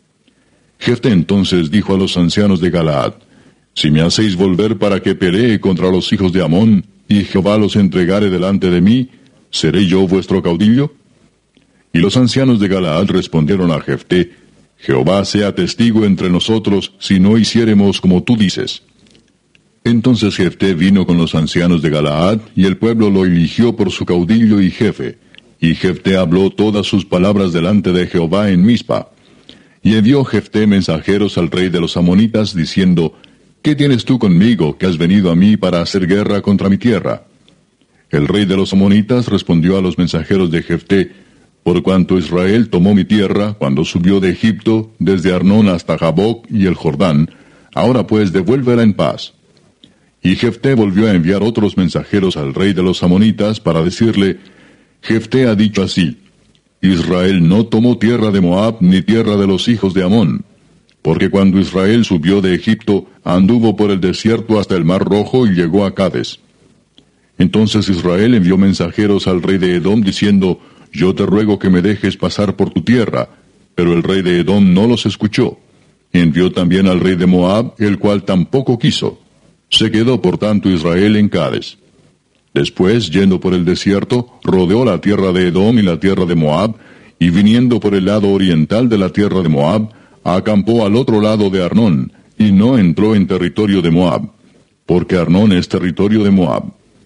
S1: Jefté entonces dijo a los ancianos de Galaad, Si me hacéis volver para que pelee contra los hijos de Amón, y Jehová los entregare delante de mí, ¿seré yo vuestro caudillo? Y los ancianos de Galaad respondieron a Jefté, Jehová sea testigo entre nosotros, si no hiciéremos como tú dices. Entonces Jefté vino con los ancianos de Galaad, y el pueblo lo eligió por su caudillo y jefe. Y Jefté habló todas sus palabras delante de Jehová en Mizpa. Y envió Jefté mensajeros al rey de los amonitas, diciendo, ¿Qué tienes tú conmigo, que has venido a mí para hacer guerra contra mi tierra? El rey de los amonitas respondió a los mensajeros de Jefté, Por cuanto Israel tomó mi tierra, cuando subió de Egipto, desde Arnón hasta Jaboc y el Jordán, ahora pues devuélvela en paz. Y Jefté volvió a enviar otros mensajeros al rey de los amonitas para decirle, Jefté ha dicho así, Israel no tomó tierra de Moab ni tierra de los hijos de Amón, porque cuando Israel subió de Egipto, anduvo por el desierto hasta el mar Rojo y llegó a Cades. Entonces Israel envió mensajeros al rey de Edom diciendo, Yo te ruego que me dejes pasar por tu tierra, pero el rey de Edom no los escuchó. Envió también al rey de Moab, el cual tampoco quiso. Se quedó por tanto Israel en Cades. Después, yendo por el desierto, rodeó la tierra de Edom y la tierra de Moab, y viniendo por el lado oriental de la tierra de Moab, acampó al otro lado de Arnón, y no entró en territorio de Moab, porque Arnón es territorio de Moab.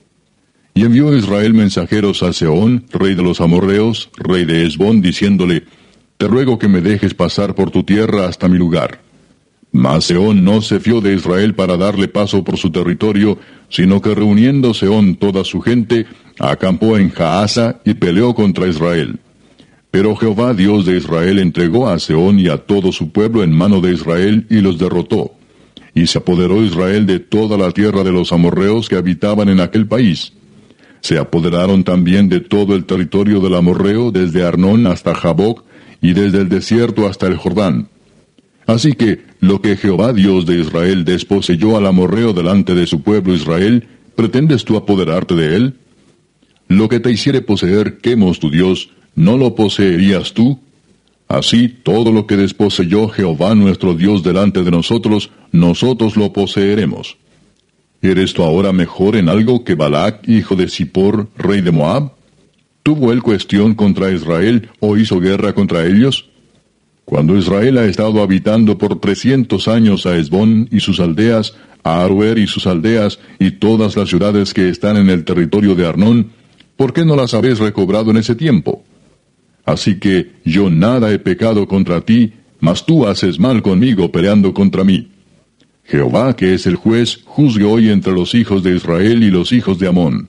S1: Y envió Israel mensajeros a Sehón, rey de los amorreos, rey de Hesbón, diciéndole, Te ruego que me dejes pasar por tu tierra hasta mi lugar. Mas Sehón no se fió de Israel para darle paso por su territorio, sino que reuniendo Sehón toda su gente, acampó en Jaasa y peleó contra Israel. Pero Jehová Dios de Israel entregó a Sehón y a todo su pueblo en mano de Israel y los derrotó. Y se apoderó Israel de toda la tierra de los amorreos que habitaban en aquel país. Se apoderaron también de todo el territorio del amorreo, desde Arnón hasta Jaboc, y desde el desierto hasta el Jordán. Así que, lo que Jehová Dios de Israel desposeyó al amorreo delante de su pueblo Israel, ¿pretendes tú apoderarte de él? Lo que te hiciere poseer Quemos tu Dios, ¿no lo poseerías tú? Así, todo lo que desposeyó Jehová nuestro Dios delante de nosotros, nosotros lo poseeremos. ¿Eres tú ahora mejor en algo que Balac, hijo de Zippor, rey de Moab? ¿Tuvo él cuestión contra Israel o hizo guerra contra ellos? Cuando Israel ha estado habitando por trescientos años a Hesbón y sus aldeas, a Aroer y sus aldeas, y todas las ciudades que están en el territorio de Arnón, ¿por qué no las habéis recobrado en ese tiempo? Así que yo nada he pecado contra ti, mas tú haces mal conmigo peleando contra mí. Jehová, que es el juez, juzgue hoy entre los hijos de Israel y los hijos de Amón.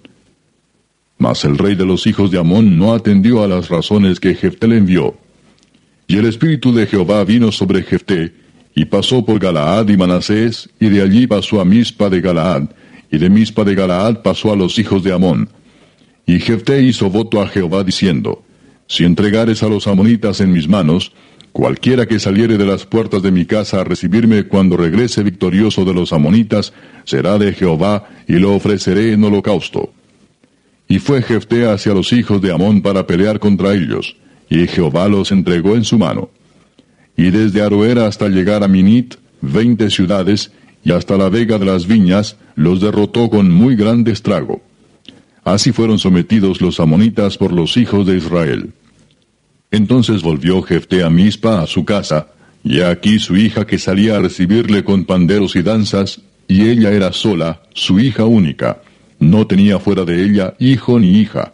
S1: Mas el rey de los hijos de Amón no atendió a las razones que Jefté le envió. Y el espíritu de Jehová vino sobre Jefté, y pasó por Galaad y Manasés, y de allí pasó a Mizpa de Galaad, y de Mizpa de Galaad pasó a los hijos de Amón. Y Jefté hizo voto a Jehová diciendo, si entregares a los amonitas en mis manos, cualquiera que saliere de las puertas de mi casa a recibirme cuando regrese victorioso de los amonitas, será de Jehová, y lo ofreceré en holocausto. Y fue Jefté hacia los hijos de Amón para pelear contra ellos, y Jehová los entregó en su mano. Y desde Aroer hasta llegar a Minit, veinte ciudades, y hasta la vega de las viñas, los derrotó con muy grande estrago. Así fueron sometidos los amonitas por los hijos de Israel. Entonces volvió Jefté a Mizpa, a su casa, y he aquí su hija que salía a recibirle con panderos y danzas, y ella era sola, su hija única, no tenía fuera de ella hijo ni hija.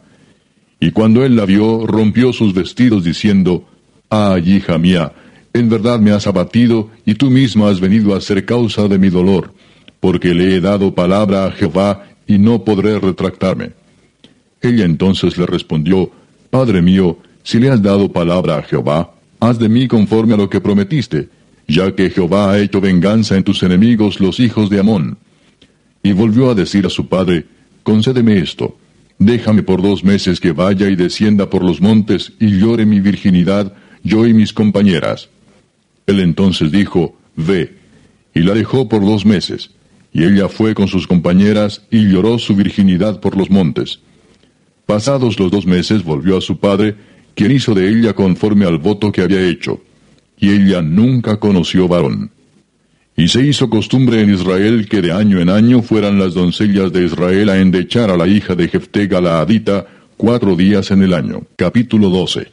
S1: Y cuando él la vio, rompió sus vestidos diciendo, «Ay, hija mía, en verdad me has abatido, y tú misma has venido a ser causa de mi dolor, porque le he dado palabra a Jehová, y no podré retractarme». Ella entonces le respondió, «Padre mío, si le has dado palabra a Jehová, haz de mí conforme a lo que prometiste, ya que Jehová ha hecho venganza en tus enemigos los hijos de Amón». Y volvió a decir a su padre, «Concédeme esto, déjame por dos meses que vaya y descienda por los montes y llore mi virginidad, yo y mis compañeras». Él entonces dijo, «Ve», y la dejó por dos meses, y ella fue con sus compañeras y lloró su virginidad por los montes. Pasados los dos meses volvió a su padre, quien hizo de ella conforme al voto que había hecho, y ella nunca conoció varón. Y se hizo costumbre en Israel que de año en año fueran las doncellas de Israel a endechar a la hija de Jefté Galaadita cuatro días en el año. Capítulo doce.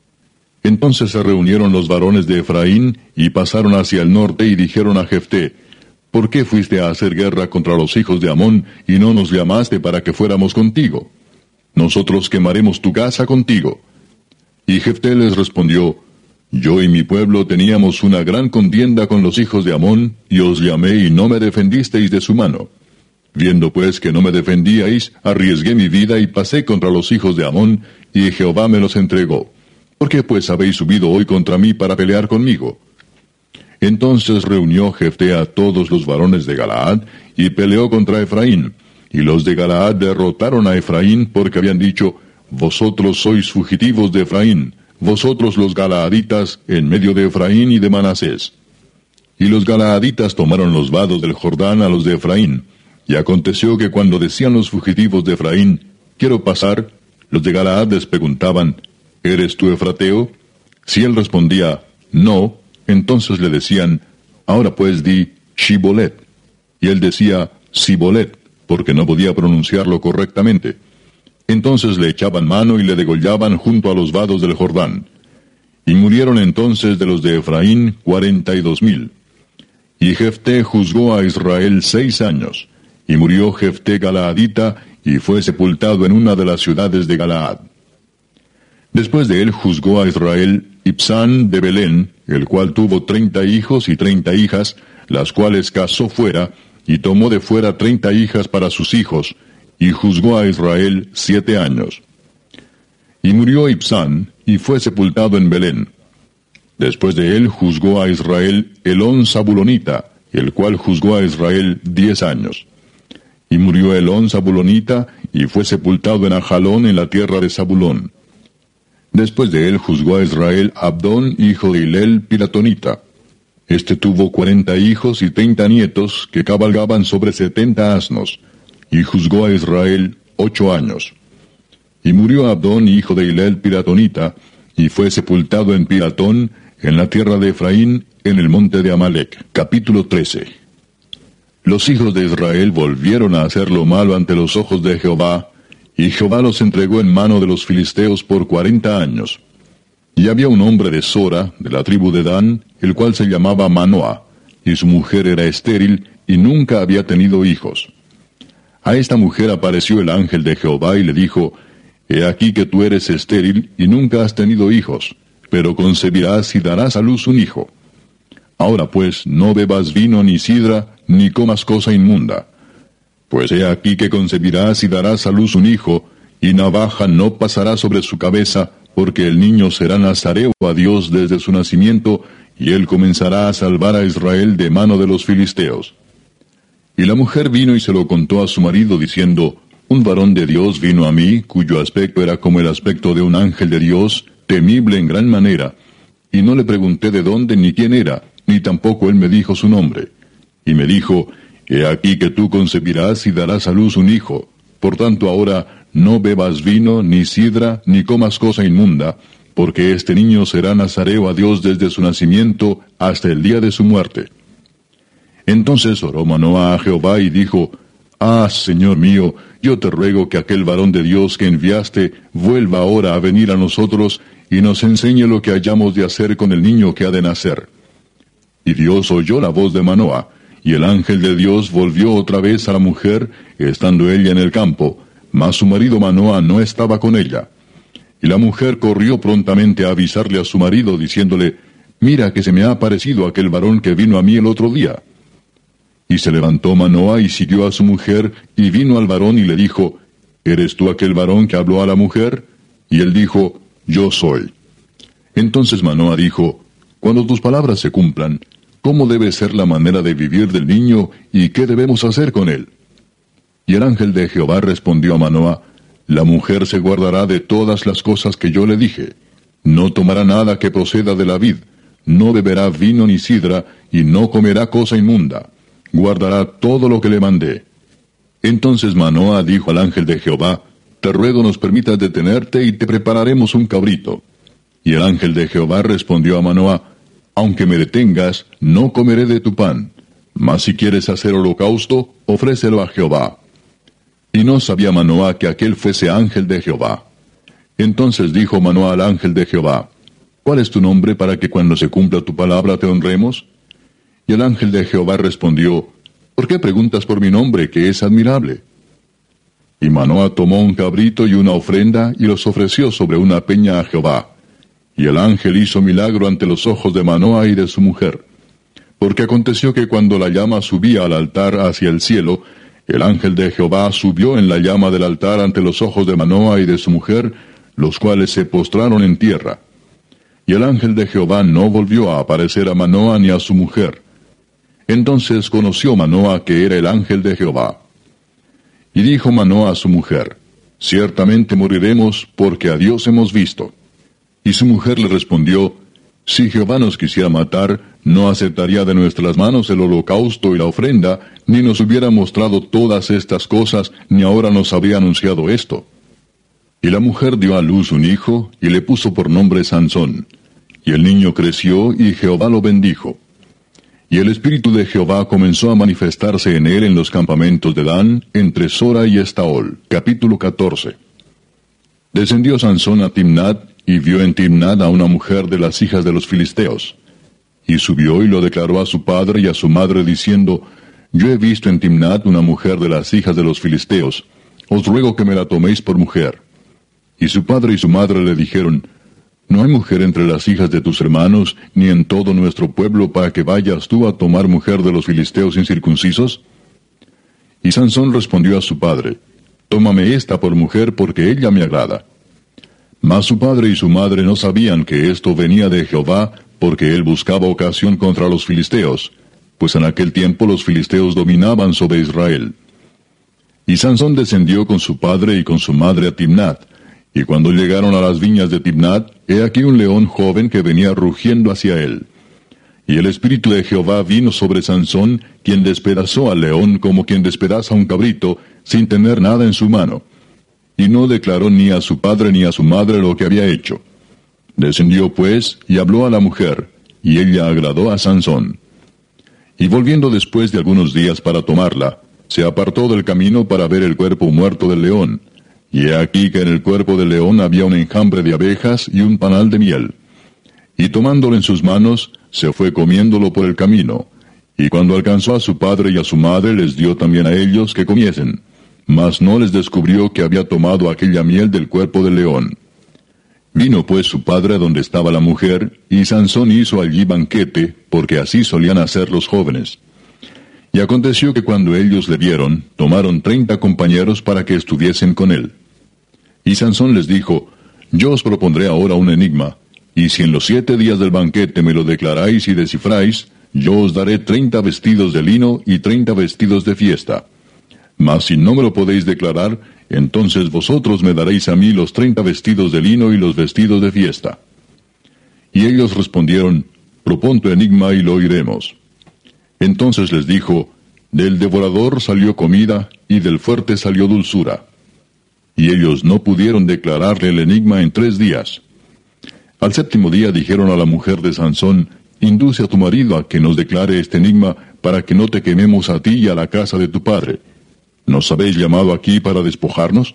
S1: Entonces se reunieron los varones de Efraín, y pasaron hacia el norte, y dijeron a Jefté, ¿por qué fuiste a hacer guerra contra los hijos de Amón, y no nos llamaste para que fuéramos contigo? Nosotros quemaremos tu casa contigo. Y Jefté les respondió, yo y mi pueblo teníamos una gran contienda con los hijos de Amón, y os llamé y no me defendisteis de su mano. Viendo pues que no me defendíais, arriesgué mi vida y pasé contra los hijos de Amón, y Jehová me los entregó. ¿Por qué pues habéis subido hoy contra mí para pelear conmigo? Entonces reunió Jefté a todos los varones de Galaad, y peleó contra Efraín. Y los de Galaad derrotaron a Efraín, porque habían dicho, vosotros sois fugitivos de Efraín, vosotros los galaaditas, en medio de Efraín y de Manasés. Y los galaaditas tomaron los vados del Jordán a los de Efraín. Y aconteció que cuando decían los fugitivos de Efraín, quiero pasar, los de Galaad les preguntaban, ¿eres tú efrateo? Si él respondía, no, entonces le decían, ahora pues di, Shibolet. Y él decía, Sibolet, porque no podía pronunciarlo correctamente. Entonces le echaban mano y le degollaban junto a los vados del Jordán. Y murieron entonces de los de Efraín cuarenta y dos mil. Y Jefté juzgó a Israel seis años, y murió Jefté Galaadita, y fue sepultado en una de las ciudades de Galaad. Después de él juzgó a Israel Ibsán de Belén, el cual tuvo treinta hijos y treinta hijas, las cuales casó fuera, y tomó de fuera treinta hijas para sus hijos, y juzgó a Israel siete años. Y murió Ibzán, y fue sepultado en Belén. Después de él juzgó a Israel Elón Zabulonita, el cual juzgó a Israel diez años. Y murió Elón Zabulonita, y fue sepultado en Ajalón en la tierra de Zabulón. Después de él juzgó a Israel Abdón, hijo de Hilel Piratonita. Este tuvo cuarenta hijos y treinta nietos, que cabalgaban sobre setenta asnos, y juzgó a Israel ocho años. Y murió Abdón, hijo de Hilel Piratonita, y fue sepultado en Piratón, en la tierra de Efraín, en el monte de Amalec. Capítulo trece. Los hijos de Israel volvieron a hacer lo malo ante los ojos de Jehová, y Jehová los entregó en mano de los filisteos por cuarenta años. Y había un hombre de Sora, de la tribu de Dan, el cual se llamaba Manoah, y su mujer era estéril, y nunca había tenido hijos. A esta mujer apareció el ángel de Jehová y le dijo, He aquí que tú eres estéril, y nunca has tenido hijos, pero concebirás y darás a luz un hijo. Ahora pues, no bebas vino ni sidra, ni comas cosa inmunda. Pues he aquí que concebirás y darás a luz un hijo, y navaja no pasará sobre su cabeza, porque el niño será nazareo a Dios desde su nacimiento, y él comenzará a salvar a Israel de mano de los filisteos. Y la mujer vino y se lo contó a su marido, diciendo, Un varón de Dios vino a mí, cuyo aspecto era como el aspecto de un ángel de Dios, temible en gran manera, y no le pregunté de dónde ni quién era, ni tampoco él me dijo su nombre. Y me dijo, He aquí que tú concebirás y darás a luz un hijo, por tanto ahora no bebas vino, ni sidra, ni comas cosa inmunda, porque este niño será nazareo a Dios desde su nacimiento hasta el día de su muerte. Entonces oró Manoah a Jehová y dijo, Ah, Señor mío, yo te ruego que aquel varón de Dios que enviaste vuelva ahora a venir a nosotros y nos enseñe lo que hayamos de hacer con el niño que ha de nacer. Y Dios oyó la voz de Manoah, y el ángel de Dios volvió otra vez a la mujer, estando ella en el campo, mas su marido Manoah no estaba con ella. Y la mujer corrió prontamente a avisarle a su marido, diciéndole, Mira que se me ha aparecido aquel varón que vino a mí el otro día. Y se levantó Manoah y siguió a su mujer, y vino al varón y le dijo, ¿Eres tú aquel varón que habló a la mujer? Y él dijo, Yo soy. Entonces Manoah dijo, Cuando tus palabras se cumplan, ¿cómo debe ser la manera de vivir del niño, y qué debemos hacer con él? Y el ángel de Jehová respondió a Manoah, La mujer se guardará de todas las cosas que yo le dije. No tomará nada que proceda de la vid, no beberá vino ni sidra, y no comerá cosa inmunda. Guardará todo lo que le mandé. Entonces Manoah dijo al ángel de Jehová, Te ruego nos permitas detenerte y te prepararemos un cabrito. Y el ángel de Jehová respondió a Manoah, Aunque me detengas, no comeré de tu pan. Mas si quieres hacer holocausto, ofrécelo a Jehová. Y no sabía Manoah que aquel fuese ángel de Jehová. Entonces dijo Manoah al ángel de Jehová, ¿Cuál es tu nombre para que cuando se cumpla tu palabra te honremos? Y el ángel de Jehová respondió, ¿Por qué preguntas por mi nombre, que es admirable? Y Manoah tomó un cabrito y una ofrenda, y los ofreció sobre una peña a Jehová. Y el ángel hizo milagro ante los ojos de Manoah y de su mujer. Porque aconteció que cuando la llama subía al altar hacia el cielo, el ángel de Jehová subió en la llama del altar ante los ojos de Manoah y de su mujer, los cuales se postraron en tierra. Y el ángel de Jehová no volvió a aparecer a Manoah ni a su mujer. Entonces conoció Manoah que era el ángel de Jehová. Y dijo Manoah a su mujer, Ciertamente moriremos, porque a Dios hemos visto. Y su mujer le respondió, Si Jehová nos quisiera matar, no aceptaría de nuestras manos el holocausto y la ofrenda, ni nos hubiera mostrado todas estas cosas, ni ahora nos habría anunciado esto. Y la mujer dio a luz un hijo, y le puso por nombre Sansón. Y el niño creció, y Jehová lo bendijo. Y el espíritu de Jehová comenzó a manifestarse en él en los campamentos de Dan, entre Sora y Estaol. Capítulo catorce. Descendió Sansón a Timnat, y vio en Timnat a una mujer de las hijas de los filisteos. Y subió y lo declaró a su padre y a su madre, diciendo, Yo he visto en Timnat una mujer de las hijas de los filisteos. Os ruego que me la toméis por mujer. Y su padre y su madre le dijeron, No hay mujer entre las hijas de tus hermanos, ni en todo nuestro pueblo, para que vayas tú a tomar mujer de los filisteos incircuncisos. Y Sansón respondió a su padre, Tómame esta por mujer, porque ella me agrada. Mas su padre y su madre no sabían que esto venía de Jehová, porque él buscaba ocasión contra los filisteos, pues en aquel tiempo los filisteos dominaban sobre Israel. Y Sansón descendió con su padre y con su madre a Timnat, y cuando llegaron a las viñas de Timnat, he aquí un león joven que venía rugiendo hacia él. Y el espíritu de Jehová vino sobre Sansón, quien despedazó al león como quien despedaza un cabrito, sin tener nada en su mano. Y no declaró ni a su padre ni a su madre lo que había hecho. Descendió pues, y habló a la mujer, y ella agradó a Sansón. Y volviendo después de algunos días para tomarla, se apartó del camino para ver el cuerpo muerto del león. Y he aquí que en el cuerpo del león había un enjambre de abejas y un panal de miel. Y tomándolo en sus manos, se fue comiéndolo por el camino. Y cuando alcanzó a su padre y a su madre, les dio también a ellos que comiesen. Mas no les descubrió que había tomado aquella miel del cuerpo del león. Vino pues su padre a donde estaba la mujer, y Sansón hizo allí banquete, porque así solían hacer los jóvenes. Y aconteció que cuando ellos le vieron, tomaron treinta compañeros para que estuviesen con él. Y Sansón les dijo, Yo os propondré ahora un enigma, y si en los siete días del banquete me lo declaráis y descifráis, yo os daré treinta vestidos de lino y treinta vestidos de fiesta. Mas si no me lo podéis declarar, entonces vosotros me daréis a mí los treinta vestidos de lino y los vestidos de fiesta. Y ellos respondieron, Propón tu enigma y lo oiremos. Entonces les dijo, Del devorador salió comida, y del fuerte salió dulzura. Y ellos no pudieron declararle el enigma en tres días. Al séptimo día dijeron a la mujer de Sansón, Induce a tu marido a que nos declare este enigma, para que no te quememos a ti y a la casa de tu padre. ¿Nos habéis llamado aquí para despojarnos?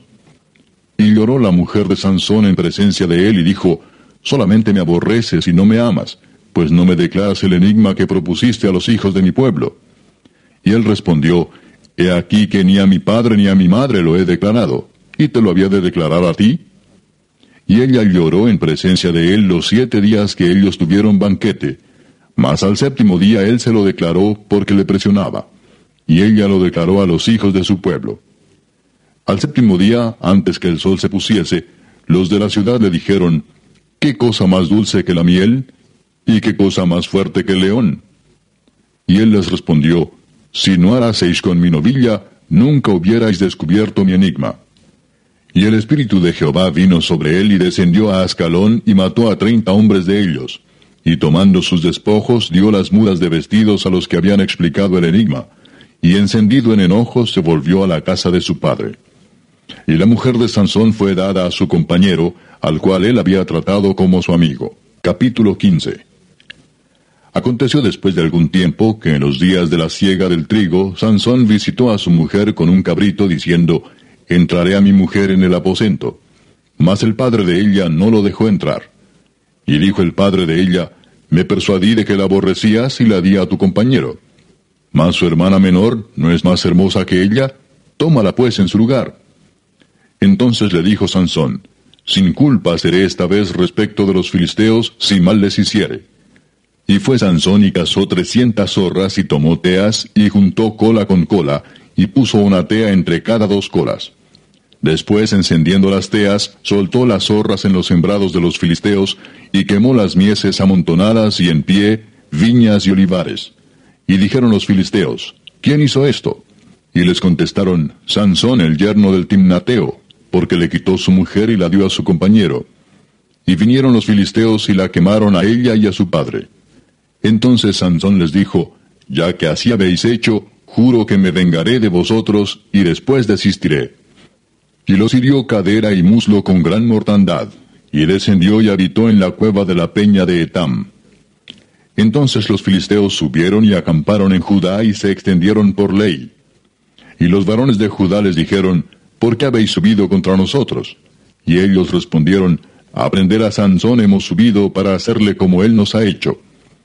S1: Y lloró la mujer de Sansón en presencia de él y dijo, Solamente me aborreces y no me amas, pues no me declaras el enigma que propusiste a los hijos de mi pueblo. Y él respondió, He aquí que ni a mi padre ni a mi madre lo he declarado, ¿y te lo había de declarar a ti? Y ella lloró en presencia de él los siete días que ellos tuvieron banquete, mas al séptimo día él se lo declaró porque le presionaba. Y ella lo declaró a los hijos de su pueblo. Al séptimo día, antes que el sol se pusiese, los de la ciudad le dijeron, ¿Qué cosa más dulce que la miel? ¿Y qué cosa más fuerte que el león? Y él les respondió, Si no haraseis con mi novilla, nunca hubierais descubierto mi enigma. Y el espíritu de Jehová vino sobre él y descendió a Ascalón y mató a treinta hombres de ellos. Y tomando sus despojos, dio las mudas de vestidos a los que habían explicado el enigma. Y encendido en enojo se volvió a la casa de su padre. Y la mujer de Sansón fue dada a su compañero, al cual él había tratado como su amigo. Capítulo quince. Aconteció después de algún tiempo que en los días de la siega del trigo, Sansón visitó a su mujer con un cabrito diciendo, Entraré a mi mujer en el aposento. Mas el padre de ella no lo dejó entrar. Y dijo el padre de ella, Me persuadí de que la aborrecías y la di a tu compañero. Mas su hermana menor no es más hermosa que ella, tómala pues en su lugar. Entonces le dijo Sansón, Sin culpa seré esta vez respecto de los filisteos, si mal les hiciere. Y fue Sansón y cazó trescientas zorras y tomó teas, y juntó cola con cola, y puso una tea entre cada dos colas. Después, encendiendo las teas, soltó las zorras en los sembrados de los filisteos, y quemó las mieses amontonadas y en pie, viñas y olivares. Y dijeron los filisteos, ¿Quién hizo esto? Y les contestaron, Sansón el yerno del Timnateo, porque le quitó su mujer y la dio a su compañero. Y vinieron los filisteos y la quemaron a ella y a su padre. Entonces Sansón les dijo, Ya que así habéis hecho, juro que me vengaré de vosotros, y después desistiré. Y los hirió cadera y muslo con gran mortandad, y descendió y habitó en la cueva de la peña de Etam. Entonces los filisteos subieron y acamparon en Judá y se extendieron por ley. Y los varones de Judá les dijeron, ¿Por qué habéis subido contra nosotros? Y ellos respondieron, A prender a Sansón hemos subido para hacerle como él nos ha hecho.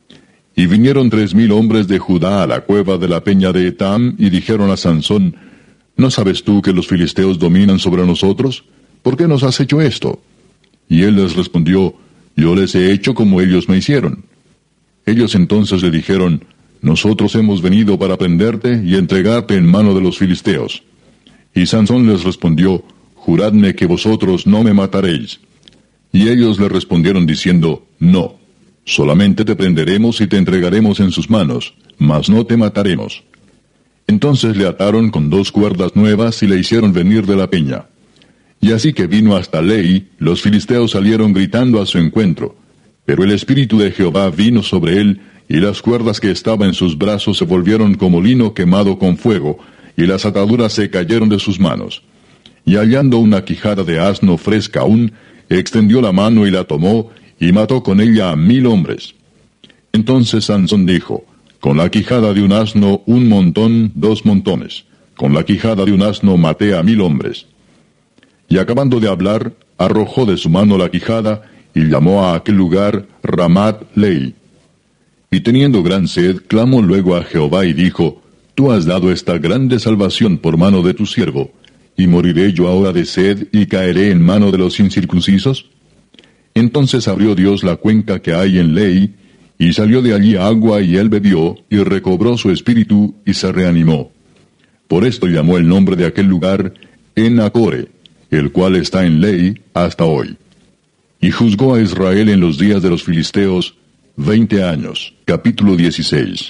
S1: Y vinieron tres mil hombres de Judá a la cueva de la peña de Etam, y dijeron a Sansón, ¿No sabes tú que los filisteos dominan sobre nosotros? ¿Por qué nos has hecho esto? Y él les respondió, Yo yo les he hecho como ellos me hicieron. Ellos entonces le dijeron, nosotros hemos venido para prenderte y entregarte en mano de los filisteos. Y Sansón les respondió, juradme que vosotros no me mataréis. Y ellos le respondieron diciendo, no, solamente te prenderemos y te entregaremos en sus manos, mas no te mataremos. Entonces le ataron con dos cuerdas nuevas y le hicieron venir de la peña. Y así que vino hasta Lei, los filisteos salieron gritando a su encuentro. Pero el espíritu de Jehová vino sobre él, y las cuerdas que estaban en sus brazos se volvieron como lino quemado con fuego, y las ataduras se cayeron de sus manos. Y hallando una quijada de asno fresca aún, extendió la mano y la tomó, y mató con ella a mil hombres. Entonces Sansón dijo, con la quijada de un asno un montón, dos montones. Con la quijada de un asno maté a mil hombres. Y acabando de hablar, arrojó de su mano la quijada, y llamó a aquel lugar Ramat Lei. Y teniendo gran sed, clamó luego a Jehová y dijo, Tú has dado esta grande salvación por mano de tu siervo, ¿y moriré yo ahora de sed y caeré en mano de los incircuncisos? Entonces abrió Dios la cuenca que hay en Lei, y salió de allí agua, y él bebió, y recobró su espíritu, y se reanimó. Por esto llamó el nombre de aquel lugar En-Hakkore, el cual está en Lei hasta hoy. Y juzgó a Israel en los días de los filisteos veinte años. Capítulo dieciséis.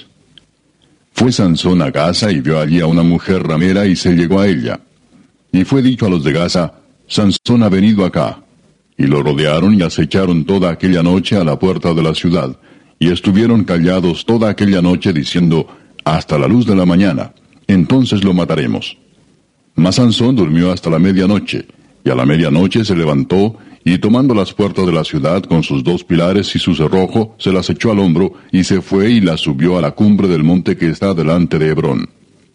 S1: Fue Sansón a Gaza y vio allí a una mujer ramera y se llegó a ella. Y fue dicho a los de Gaza, Sansón ha venido acá. Y lo rodearon y acecharon toda aquella noche a la puerta de la ciudad, y estuvieron callados toda aquella noche diciendo, hasta la luz de la mañana, entonces lo mataremos. Mas Sansón durmió hasta la medianoche, y a la medianoche se levantó, y tomando las puertas de la ciudad con sus dos pilares y su cerrojo, se las echó al hombro, y se fue y las subió a la cumbre del monte que está delante de Hebrón.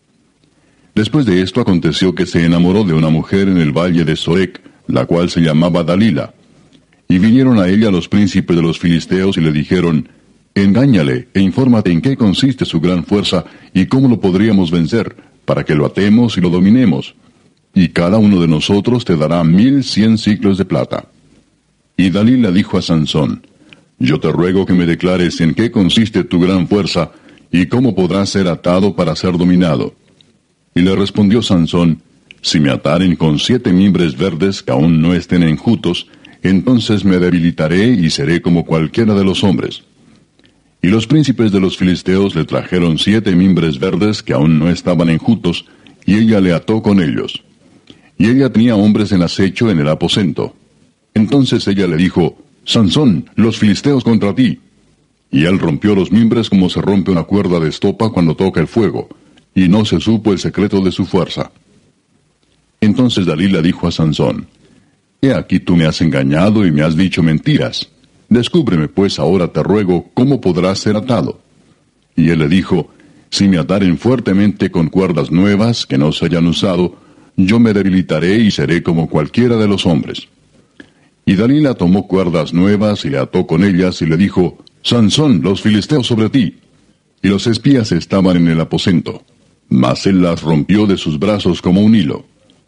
S1: Después de esto aconteció que se enamoró de una mujer en el valle de Sorek, la cual se llamaba Dalila. Y vinieron a ella los príncipes de los filisteos y le dijeron, engáñale e infórmate en qué consiste su gran fuerza y cómo lo podríamos vencer, para que lo atemos y lo dominemos. Y cada uno de nosotros te dará mil cien siclos de plata. Y Dalila dijo a Sansón, yo te ruego que me declares en qué consiste tu gran fuerza, y cómo podrás ser atado para ser dominado. Y le respondió Sansón, si me ataren con siete mimbres verdes que aún no estén enjutos, entonces me debilitaré y seré como cualquiera de los hombres. Y los príncipes de los filisteos le trajeron siete mimbres verdes que aún no estaban enjutos, y ella le ató con ellos. Y ella tenía hombres en acecho en el aposento. Entonces ella le dijo, Sansón, los filisteos contra ti. Y él rompió los mimbres como se rompe una cuerda de estopa cuando toca el fuego, y no se supo el secreto de su fuerza. Entonces Dalila dijo a Sansón, he aquí tú me has engañado y me has dicho mentiras. Descúbreme pues ahora te ruego cómo podrás ser atado. Y él le dijo, si me ataren fuertemente con cuerdas nuevas que no se hayan usado, yo me debilitaré y seré como cualquiera de los hombres. Y Dalila tomó cuerdas nuevas y le ató con ellas y le dijo, Sansón, los filisteos sobre ti. Y los espías estaban en el aposento, mas él las rompió de sus brazos como un hilo.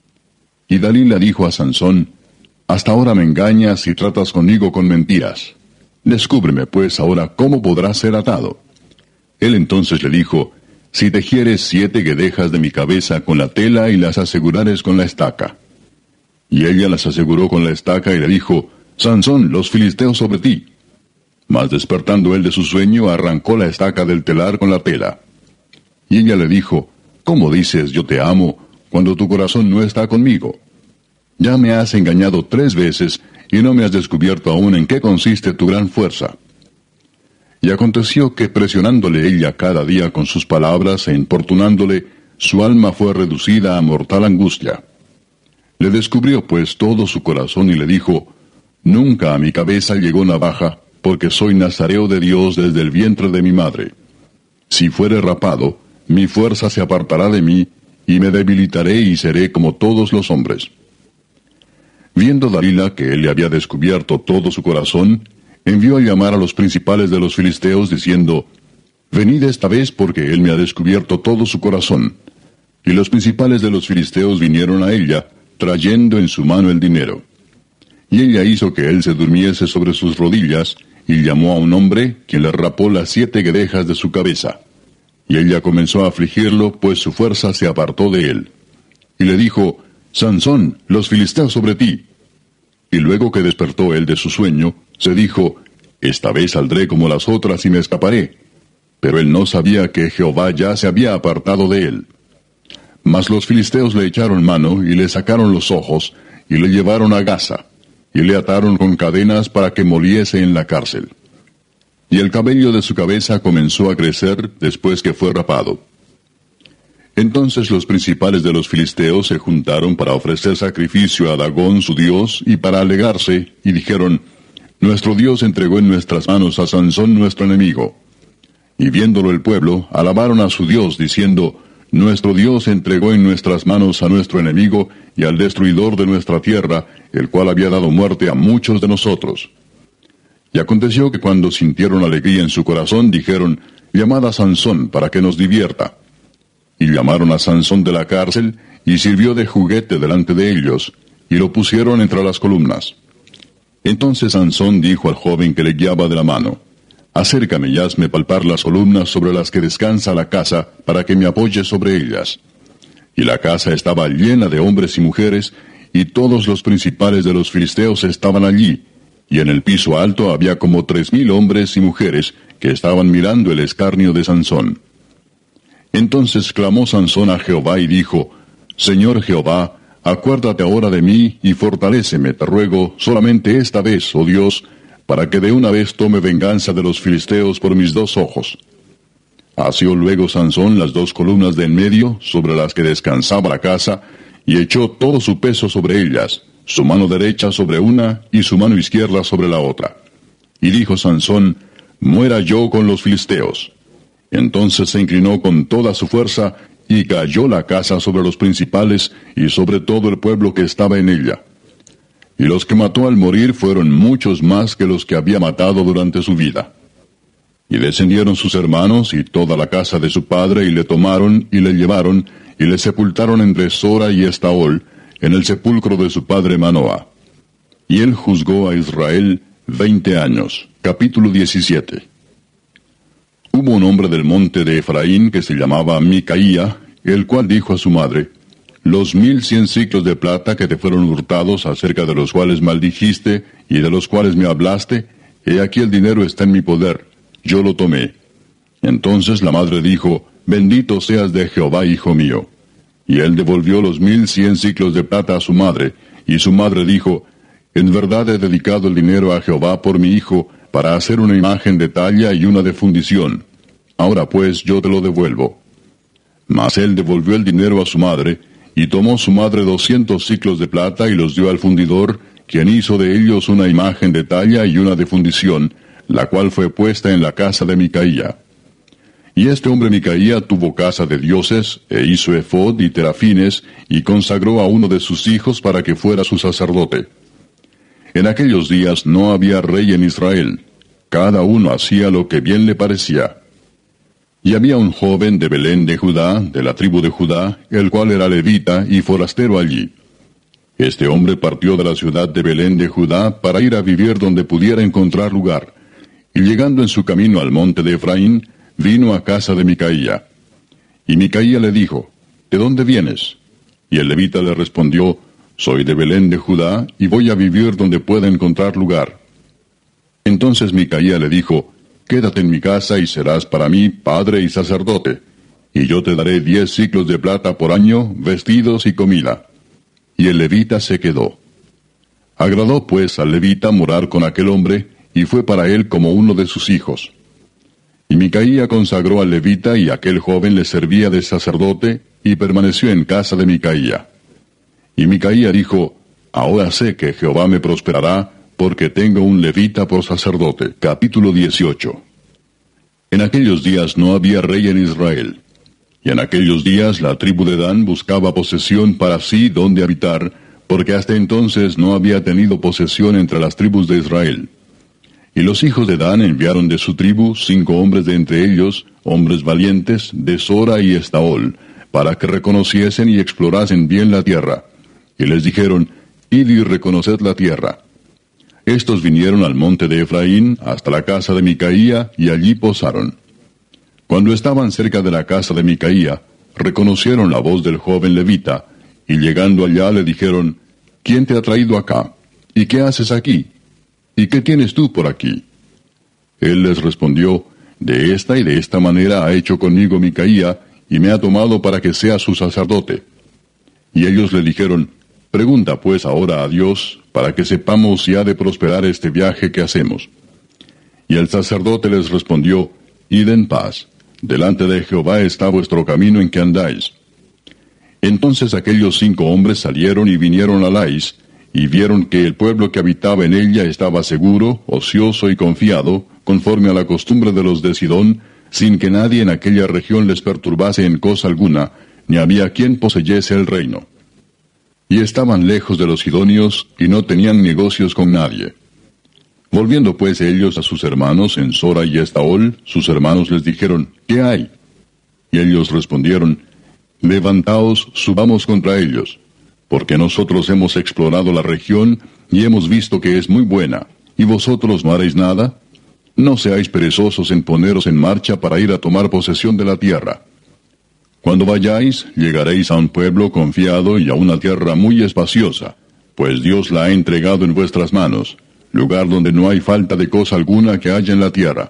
S1: Y Dalila dijo a Sansón, hasta ahora me engañas y tratas conmigo con mentiras. Descúbreme pues ahora cómo podrás ser atado. Él entonces le dijo, si tejieres siete guedejas de mi cabeza con la tela y las asegurares con la estaca. Y ella las aseguró con la estaca y le dijo, Sansón, los filisteos sobre ti. Mas despertando él de su sueño, arrancó la estaca del telar con la tela. Y ella le dijo, ¿cómo dices yo te amo, cuando tu corazón no está conmigo? Ya me has engañado tres veces, y no me has descubierto aún en qué consiste tu gran fuerza. Y aconteció que presionándole ella cada día con sus palabras e importunándole, su alma fue reducida a mortal angustia. Le descubrió pues todo su corazón y le dijo, nunca a mi cabeza llegó navaja, porque soy nazareo de Dios desde el vientre de mi madre. Si fuere rapado, mi fuerza se apartará de mí, y me debilitaré y seré como todos los hombres. Viendo Dalila que él le había descubierto todo su corazón, envió a llamar a los principales de los filisteos, diciendo, venid esta vez porque él me ha descubierto todo su corazón. Y los principales de los filisteos vinieron a ella, trayendo en su mano el dinero. Y ella hizo que él se durmiese sobre sus rodillas, y llamó a un hombre, quien le rapó las siete guedejas de su cabeza. Y ella comenzó a afligirlo, pues su fuerza se apartó de él. Y le dijo, Sansón, los filisteos sobre ti. Y luego que despertó él de su sueño, se dijo, esta vez saldré como las otras y me escaparé. Pero él no sabía que Jehová ya se había apartado de él. Mas los filisteos le echaron mano, y le sacaron los ojos, y le llevaron a Gaza, y le ataron con cadenas para que moliese en la cárcel. Y el cabello de su cabeza comenzó a crecer después que fue rapado. Entonces los principales de los filisteos se juntaron para ofrecer sacrificio a Dagón su dios, y para alegrarse, y dijeron, nuestro Dios entregó en nuestras manos a Sansón nuestro enemigo. Y viéndolo el pueblo, alabaron a su Dios, diciendo, nuestro Dios entregó en nuestras manos a nuestro enemigo y al destruidor de nuestra tierra, el cual había dado muerte a muchos de nosotros. Y aconteció que cuando sintieron alegría en su corazón, dijeron, llamad a Sansón para que nos divierta. Y llamaron a Sansón de la cárcel, y sirvió de juguete delante de ellos, y lo pusieron entre las columnas. Entonces Sansón dijo al joven que le guiaba de la mano, acércame y hazme palpar las columnas sobre las que descansa la casa, para que me apoye sobre ellas. Y la casa estaba llena de hombres y mujeres, y todos los principales de los filisteos estaban allí, y en el piso alto había como tres mil hombres y mujeres que estaban mirando el escarnio de Sansón. Entonces clamó Sansón a Jehová y dijo, Señor Jehová, acuérdate ahora de mí y fortaléceme, te ruego, solamente esta vez, oh Dios, para que de una vez tome venganza de los filisteos por mis dos ojos. Asió luego Sansón las dos columnas de en medio, sobre las que descansaba la casa, y echó todo su peso sobre ellas, su mano derecha sobre una, y su mano izquierda sobre la otra. Y dijo Sansón, muera yo con los filisteos. Entonces se inclinó con toda su fuerza, y cayó la casa sobre los principales, y sobre todo el pueblo que estaba en ella. Y los que mató al morir fueron muchos más que los que había matado durante su vida. Y descendieron sus hermanos y toda la casa de su padre, y le tomaron, y le llevaron, y le sepultaron entre Sora y Estaol, en el sepulcro de su padre Manoah. Y él juzgó a Israel veinte años. Capítulo diecisiete. Hubo un hombre del monte de Efraín que se llamaba Micaía, el cual dijo a su madre, los mil cien siclos de plata que te fueron hurtados, acerca de los cuales maldijiste, y de los cuales me hablaste, he aquí el dinero está en mi poder, yo lo tomé. Entonces la madre dijo, bendito seas de Jehová, hijo mío. Y él devolvió los mil cien siclos de plata a su madre, y su madre dijo, en verdad he dedicado el dinero a Jehová por mi hijo, para hacer una imagen de talla y una de fundición. Ahora pues yo te lo devuelvo. Mas él devolvió el dinero a su madre, y tomó su madre doscientos siclos de plata y los dio al fundidor, quien hizo de ellos una imagen de talla y una de fundición, la cual fue puesta en la casa de Micaía. Y este hombre Micaía tuvo casa de dioses, e hizo efod y terafines, y consagró a uno de sus hijos para que fuera su sacerdote. En aquellos días no había rey en Israel, cada uno hacía lo que bien le parecía. Y había un joven de Belén de Judá, de la tribu de Judá, el cual era levita y forastero allí. Este hombre partió de la ciudad de Belén de Judá para ir a vivir donde pudiera encontrar lugar, y llegando en su camino al monte de Efraín, vino a casa de Micaía. Y Micaía le dijo, ¿de dónde vienes? Y el levita le respondió, soy de Belén de Judá, y voy a vivir donde pueda encontrar lugar. Entonces Micaía le dijo, quédate en mi casa y serás para mí padre y sacerdote, y yo te daré diez siclos de plata por año, vestidos y comida. Y el levita se quedó. Agradó pues al levita morar con aquel hombre, y fue para él como uno de sus hijos. Y Micaía consagró al levita, y aquel joven le servía de sacerdote, y permaneció en casa de Micaía. Y Micaía dijo, ahora sé que Jehová me prosperará, porque tengo un levita por sacerdote. Capítulo dieciocho. En aquellos días no había rey en Israel. Y en aquellos días la tribu de Dan buscaba posesión para sí donde habitar, porque hasta entonces no había tenido posesión entre las tribus de Israel. Y los hijos de Dan enviaron de su tribu cinco hombres de entre ellos, hombres valientes, de Sora y Estaol, para que reconociesen y explorasen bien la tierra. Y les dijeron, id y reconoced la tierra. Estos vinieron al monte de Efraín hasta la casa de Micaía, y allí posaron. Cuando estaban cerca de la casa de Micaía, reconocieron la voz del joven levita, y llegando allá le dijeron: ¿Quién te ha traído acá? ¿Y qué haces aquí? ¿Y qué tienes tú por aquí? Él les respondió: De esta y de esta manera ha hecho conmigo Micaía, y me ha tomado para que sea su sacerdote. Y ellos le dijeron: Pregunta pues ahora a Dios, para que sepamos si ha de prosperar este viaje que hacemos. Y el sacerdote les respondió: Id en paz, delante de Jehová está vuestro camino en que andáis. Entonces aquellos cinco hombres salieron y vinieron a Lais, y vieron que el pueblo que habitaba en ella estaba seguro, ocioso y confiado, conforme a la costumbre de los de Sidón, sin que nadie en aquella región les perturbase en cosa alguna, ni había quien poseyese el reino. Y estaban lejos de los sidonios, y no tenían negocios con nadie. Volviendo pues ellos a sus hermanos en Sora y Estaol, sus hermanos les dijeron: ¿Qué hay? Y ellos respondieron: Levantaos, subamos contra ellos, porque nosotros hemos explorado la región, y hemos visto que es muy buena, y vosotros no haréis nada. No seáis perezosos en poneros en marcha para ir a tomar posesión de la tierra. Cuando vayáis, llegaréis a un pueblo confiado y a una tierra muy espaciosa, pues Dios la ha entregado en vuestras manos, lugar donde no hay falta de cosa alguna que haya en la tierra.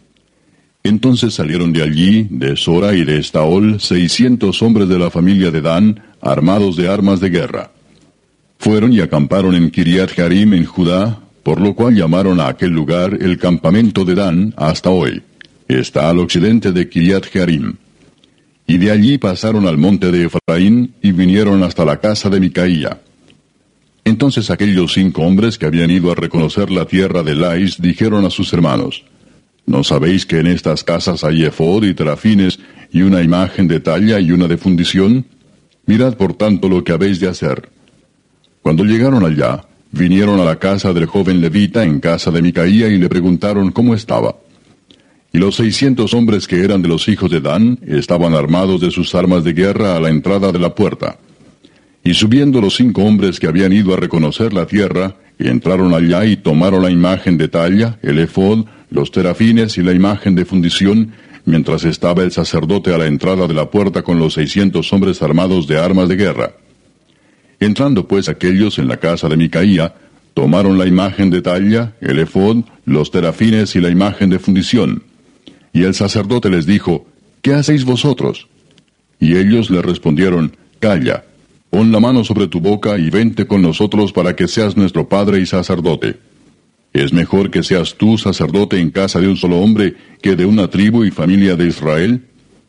S1: Entonces salieron de allí, de Sora y de Estaol, seiscientos hombres de la familia de Dan, armados de armas de guerra. Fueron y acamparon en Kiriat Jearim en Judá, por lo cual llamaron a aquel lugar el campamento de Dan hasta hoy. Está al occidente de Kiriat Jearim. Y de allí pasaron al monte de Efraín, y vinieron hasta la casa de Micaía. Entonces aquellos cinco hombres que habían ido a reconocer la tierra de Lais dijeron a sus hermanos: ¿No sabéis que en estas casas hay efod y terafines, y una imagen de talla y una de fundición? Mirad por tanto lo que habéis de hacer. Cuando llegaron allá, vinieron a la casa del joven levita en casa de Micaía, y le preguntaron cómo estaba. Y los seiscientos hombres que eran de los hijos de Dan estaban armados de sus armas de guerra a la entrada de la puerta. Y subiendo los cinco hombres que habían ido a reconocer la tierra, entraron allá y tomaron la imagen de talla, el efod, los terafines y la imagen de fundición, mientras estaba el sacerdote a la entrada de la puerta con los seiscientos hombres armados de armas de guerra. Entrando pues aquellos en la casa de Micaía, tomaron la imagen de talla, el efod, los terafines y la imagen de fundición. Y el sacerdote les dijo: ¿Qué hacéis vosotros? Y ellos le respondieron: Calla, pon la mano sobre tu boca y vente con nosotros para que seas nuestro padre y sacerdote. Es mejor que seas tú sacerdote en casa de un solo hombre que de una tribu y familia de Israel.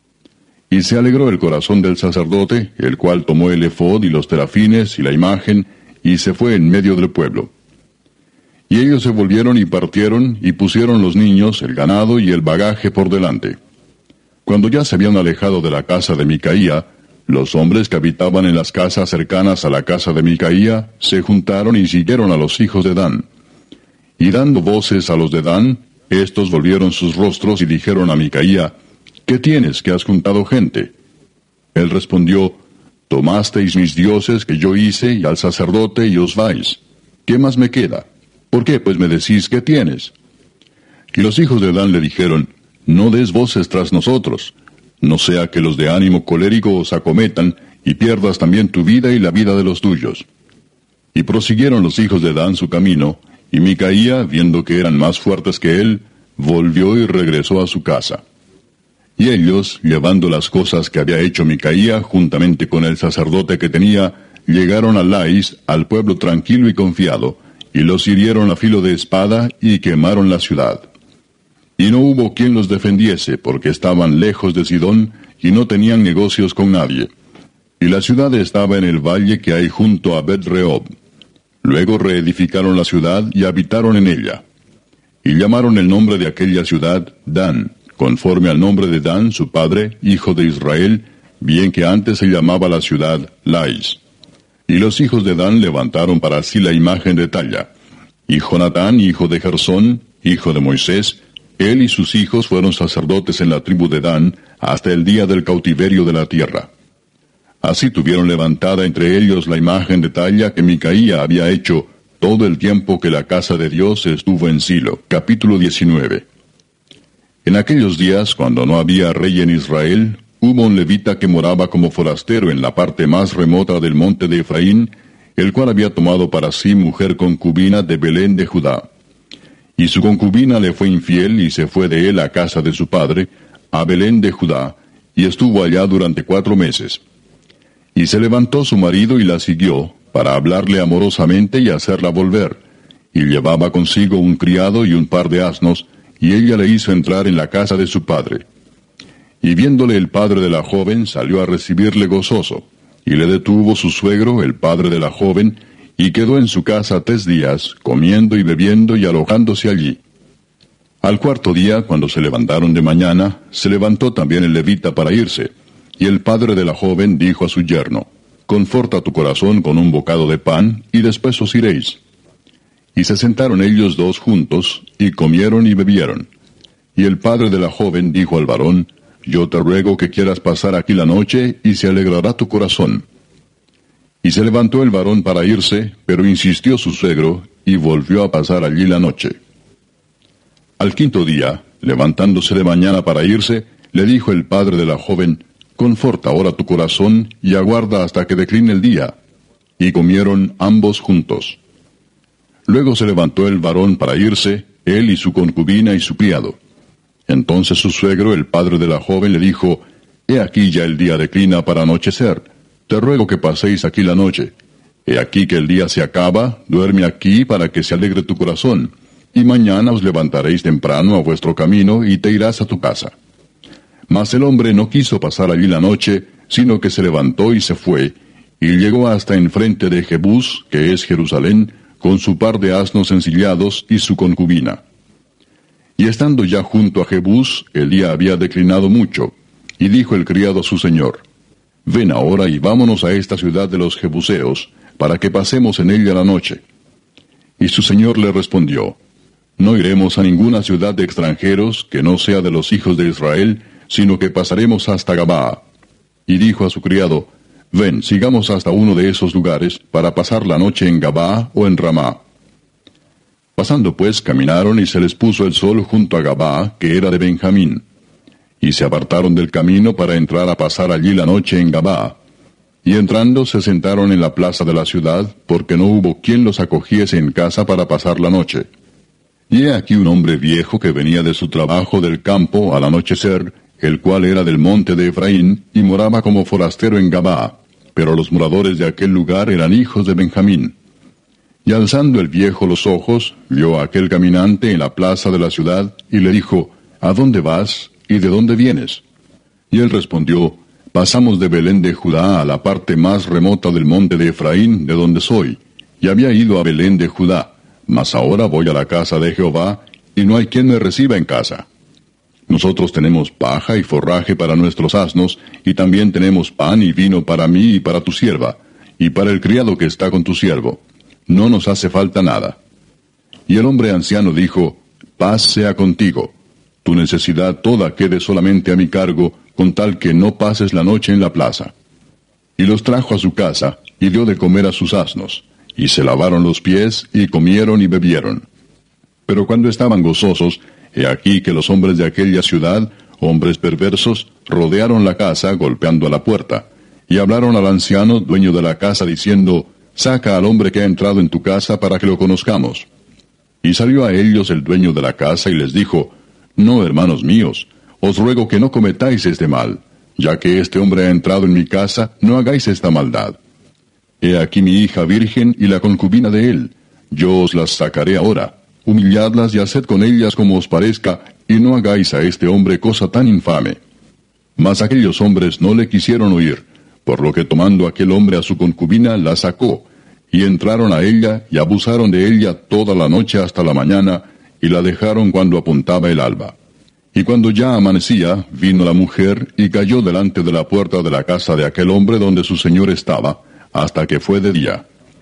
S1: Y se alegró el corazón del sacerdote, el cual tomó el efod y los terafines y la imagen, y se fue en medio del pueblo. Y ellos se volvieron y partieron, y pusieron los niños, el ganado y el bagaje por delante. Cuando ya se habían alejado de la casa de Micaía, los hombres que habitaban en las casas cercanas a la casa de Micaía se juntaron y siguieron a los hijos de Dan. Y dando voces a los de Dan, estos volvieron sus rostros y dijeron a Micaía: ¿Qué tienes, que has juntado gente? Él respondió: Tomasteis mis dioses que yo hice, y al sacerdote, y os vais. ¿Qué más me queda? ¿Por qué pues me decís qué tienes? Y los hijos de Dan le dijeron: No des voces tras nosotros, no sea que los de ánimo colérico os acometan, y pierdas también tu vida y la vida de los tuyos. Y prosiguieron los hijos de Dan su camino, y Micaía, viendo que eran más fuertes que él, volvió y regresó a su casa. Y ellos, llevando las cosas que había hecho Micaía, juntamente con el sacerdote que tenía, llegaron a Lais, al pueblo tranquilo y confiado, y los hirieron a filo de espada, y quemaron la ciudad. Y no hubo quien los defendiese, porque estaban lejos de Sidón, y no tenían negocios con nadie. Y la ciudad estaba en el valle que hay junto a Bet-rehob. Luego reedificaron la ciudad, y habitaron en ella. Y llamaron el nombre de aquella ciudad Dan, conforme al nombre de Dan, su padre, hijo de Israel, bien que antes se llamaba la ciudad Lais. Y los hijos de Dan levantaron para sí la imagen de talla. Y Jonatán, hijo de Gersón, hijo de Moisés, él y sus hijos fueron sacerdotes en la tribu de Dan, hasta el día del cautiverio de la tierra. Así tuvieron levantada entre ellos la imagen de talla que Micaía había hecho, todo el tiempo que la casa de Dios estuvo en Silo. Capítulo diecinueve. En aquellos días, cuando no había rey en Israel, hubo un levita que moraba como forastero en la parte más remota del monte de Efraín, el cual había tomado para sí mujer concubina de Belén de Judá. Y su concubina le fue infiel y se fue de él a casa de su padre, a Belén de Judá, y estuvo allá durante cuatro meses. Y se levantó su marido y la siguió, para hablarle amorosamente y hacerla volver. Y llevaba consigo un criado y un par de asnos, y ella le hizo entrar en la casa de su padre. Y viéndole el padre de la joven, salió a recibirle gozoso. Y le detuvo su suegro, el padre de la joven, y quedó en su casa tres días, comiendo y bebiendo y alojándose allí. Al cuarto día, cuando se levantaron de mañana, se levantó también el levita para irse. Y el padre de la joven dijo a su yerno: Conforta tu corazón con un bocado de pan, y después os iréis. Y se sentaron ellos dos juntos, y comieron y bebieron. Y el padre de la joven dijo al varón: Yo te ruego que quieras pasar aquí la noche, y se alegrará tu corazón. Y se levantó el varón para irse, pero insistió su suegro, y volvió a pasar allí la noche. Al quinto día, levantándose de mañana para irse, le dijo el padre de la joven: Conforta ahora tu corazón, y aguarda hasta que decline el día. Y comieron ambos juntos. Luego se levantó el varón para irse, él y su concubina y su criado. Entonces su suegro, el padre de la joven, le dijo: He aquí ya el día declina para anochecer. Te ruego que paséis aquí la noche. He aquí que el día se acaba, duerme aquí para que se alegre tu corazón, y mañana os levantaréis temprano a vuestro camino y te irás a tu casa. Mas el hombre no quiso pasar allí la noche, sino que se levantó y se fue, y llegó hasta enfrente de Jebús, que es Jerusalén, con su par de asnos ensillados y su concubina. Y estando ya junto a Jebús, el día había declinado mucho, y dijo el criado a su señor: Ven ahora y vámonos a esta ciudad de los Jebuseos, para que pasemos en ella la noche. Y su señor le respondió: No iremos a ninguna ciudad de extranjeros que no sea de los hijos de Israel, sino que pasaremos hasta Gabaa. Y dijo a su criado: Ven, sigamos hasta uno de esos lugares, para pasar la noche en Gabaa o en Ramá. Pasando pues, caminaron y se les puso el sol junto a Gabaa, que era de Benjamín. Y se apartaron del camino para entrar a pasar allí la noche en Gabaa. Y entrando se sentaron en la plaza de la ciudad, porque no hubo quien los acogiese en casa para pasar la noche. Y he aquí un hombre viejo que venía de su trabajo del campo al anochecer, el cual era del monte de Efraín, y moraba como forastero en Gabaa, pero los moradores de aquel lugar eran hijos de Benjamín. Y alzando el viejo los ojos, vio a aquel caminante en la plaza de la ciudad, y le dijo: ¿A dónde vas, y de dónde vienes? Y él respondió: Pasamos de Belén de Judá a la parte más remota del monte de Efraín, de donde soy, y había ido a Belén de Judá, mas ahora voy a la casa de Jehová, y no hay quien me reciba en casa. Nosotros tenemos paja y forraje para nuestros asnos, y también tenemos pan y vino para mí y para tu sierva, y para el criado que está con tu siervo. No nos hace falta nada. Y el hombre anciano dijo: Paz sea contigo. Tu necesidad toda quede solamente a mi cargo, con tal que no pases la noche en la plaza. Y los trajo a su casa, y dio de comer a sus asnos, y se lavaron los pies, y comieron y bebieron. Pero cuando estaban gozosos, he aquí que los hombres de aquella ciudad, hombres perversos, rodearon la casa, golpeando a la puerta, y hablaron al anciano, dueño de la casa, diciendo: Saca al hombre que ha entrado en tu casa para que lo conozcamos. Y salió a ellos el dueño de la casa y les dijo: No, hermanos míos, os ruego que no cometáis este mal. Ya que este hombre ha entrado en mi casa, no hagáis esta maldad. He aquí mi hija virgen y la concubina de él. Yo os las sacaré ahora. Humilladlas y haced con ellas como os parezca, y no hagáis a este hombre cosa tan infame. Mas aquellos hombres no le quisieron oír, por lo que tomando aquel hombre a su concubina, la sacó, y entraron a ella, y abusaron de ella toda la noche hasta la mañana, y la dejaron cuando apuntaba el alba. Y cuando ya amanecía, vino la mujer, y cayó delante de la puerta de la casa de aquel hombre donde su señor estaba, hasta que fue de día.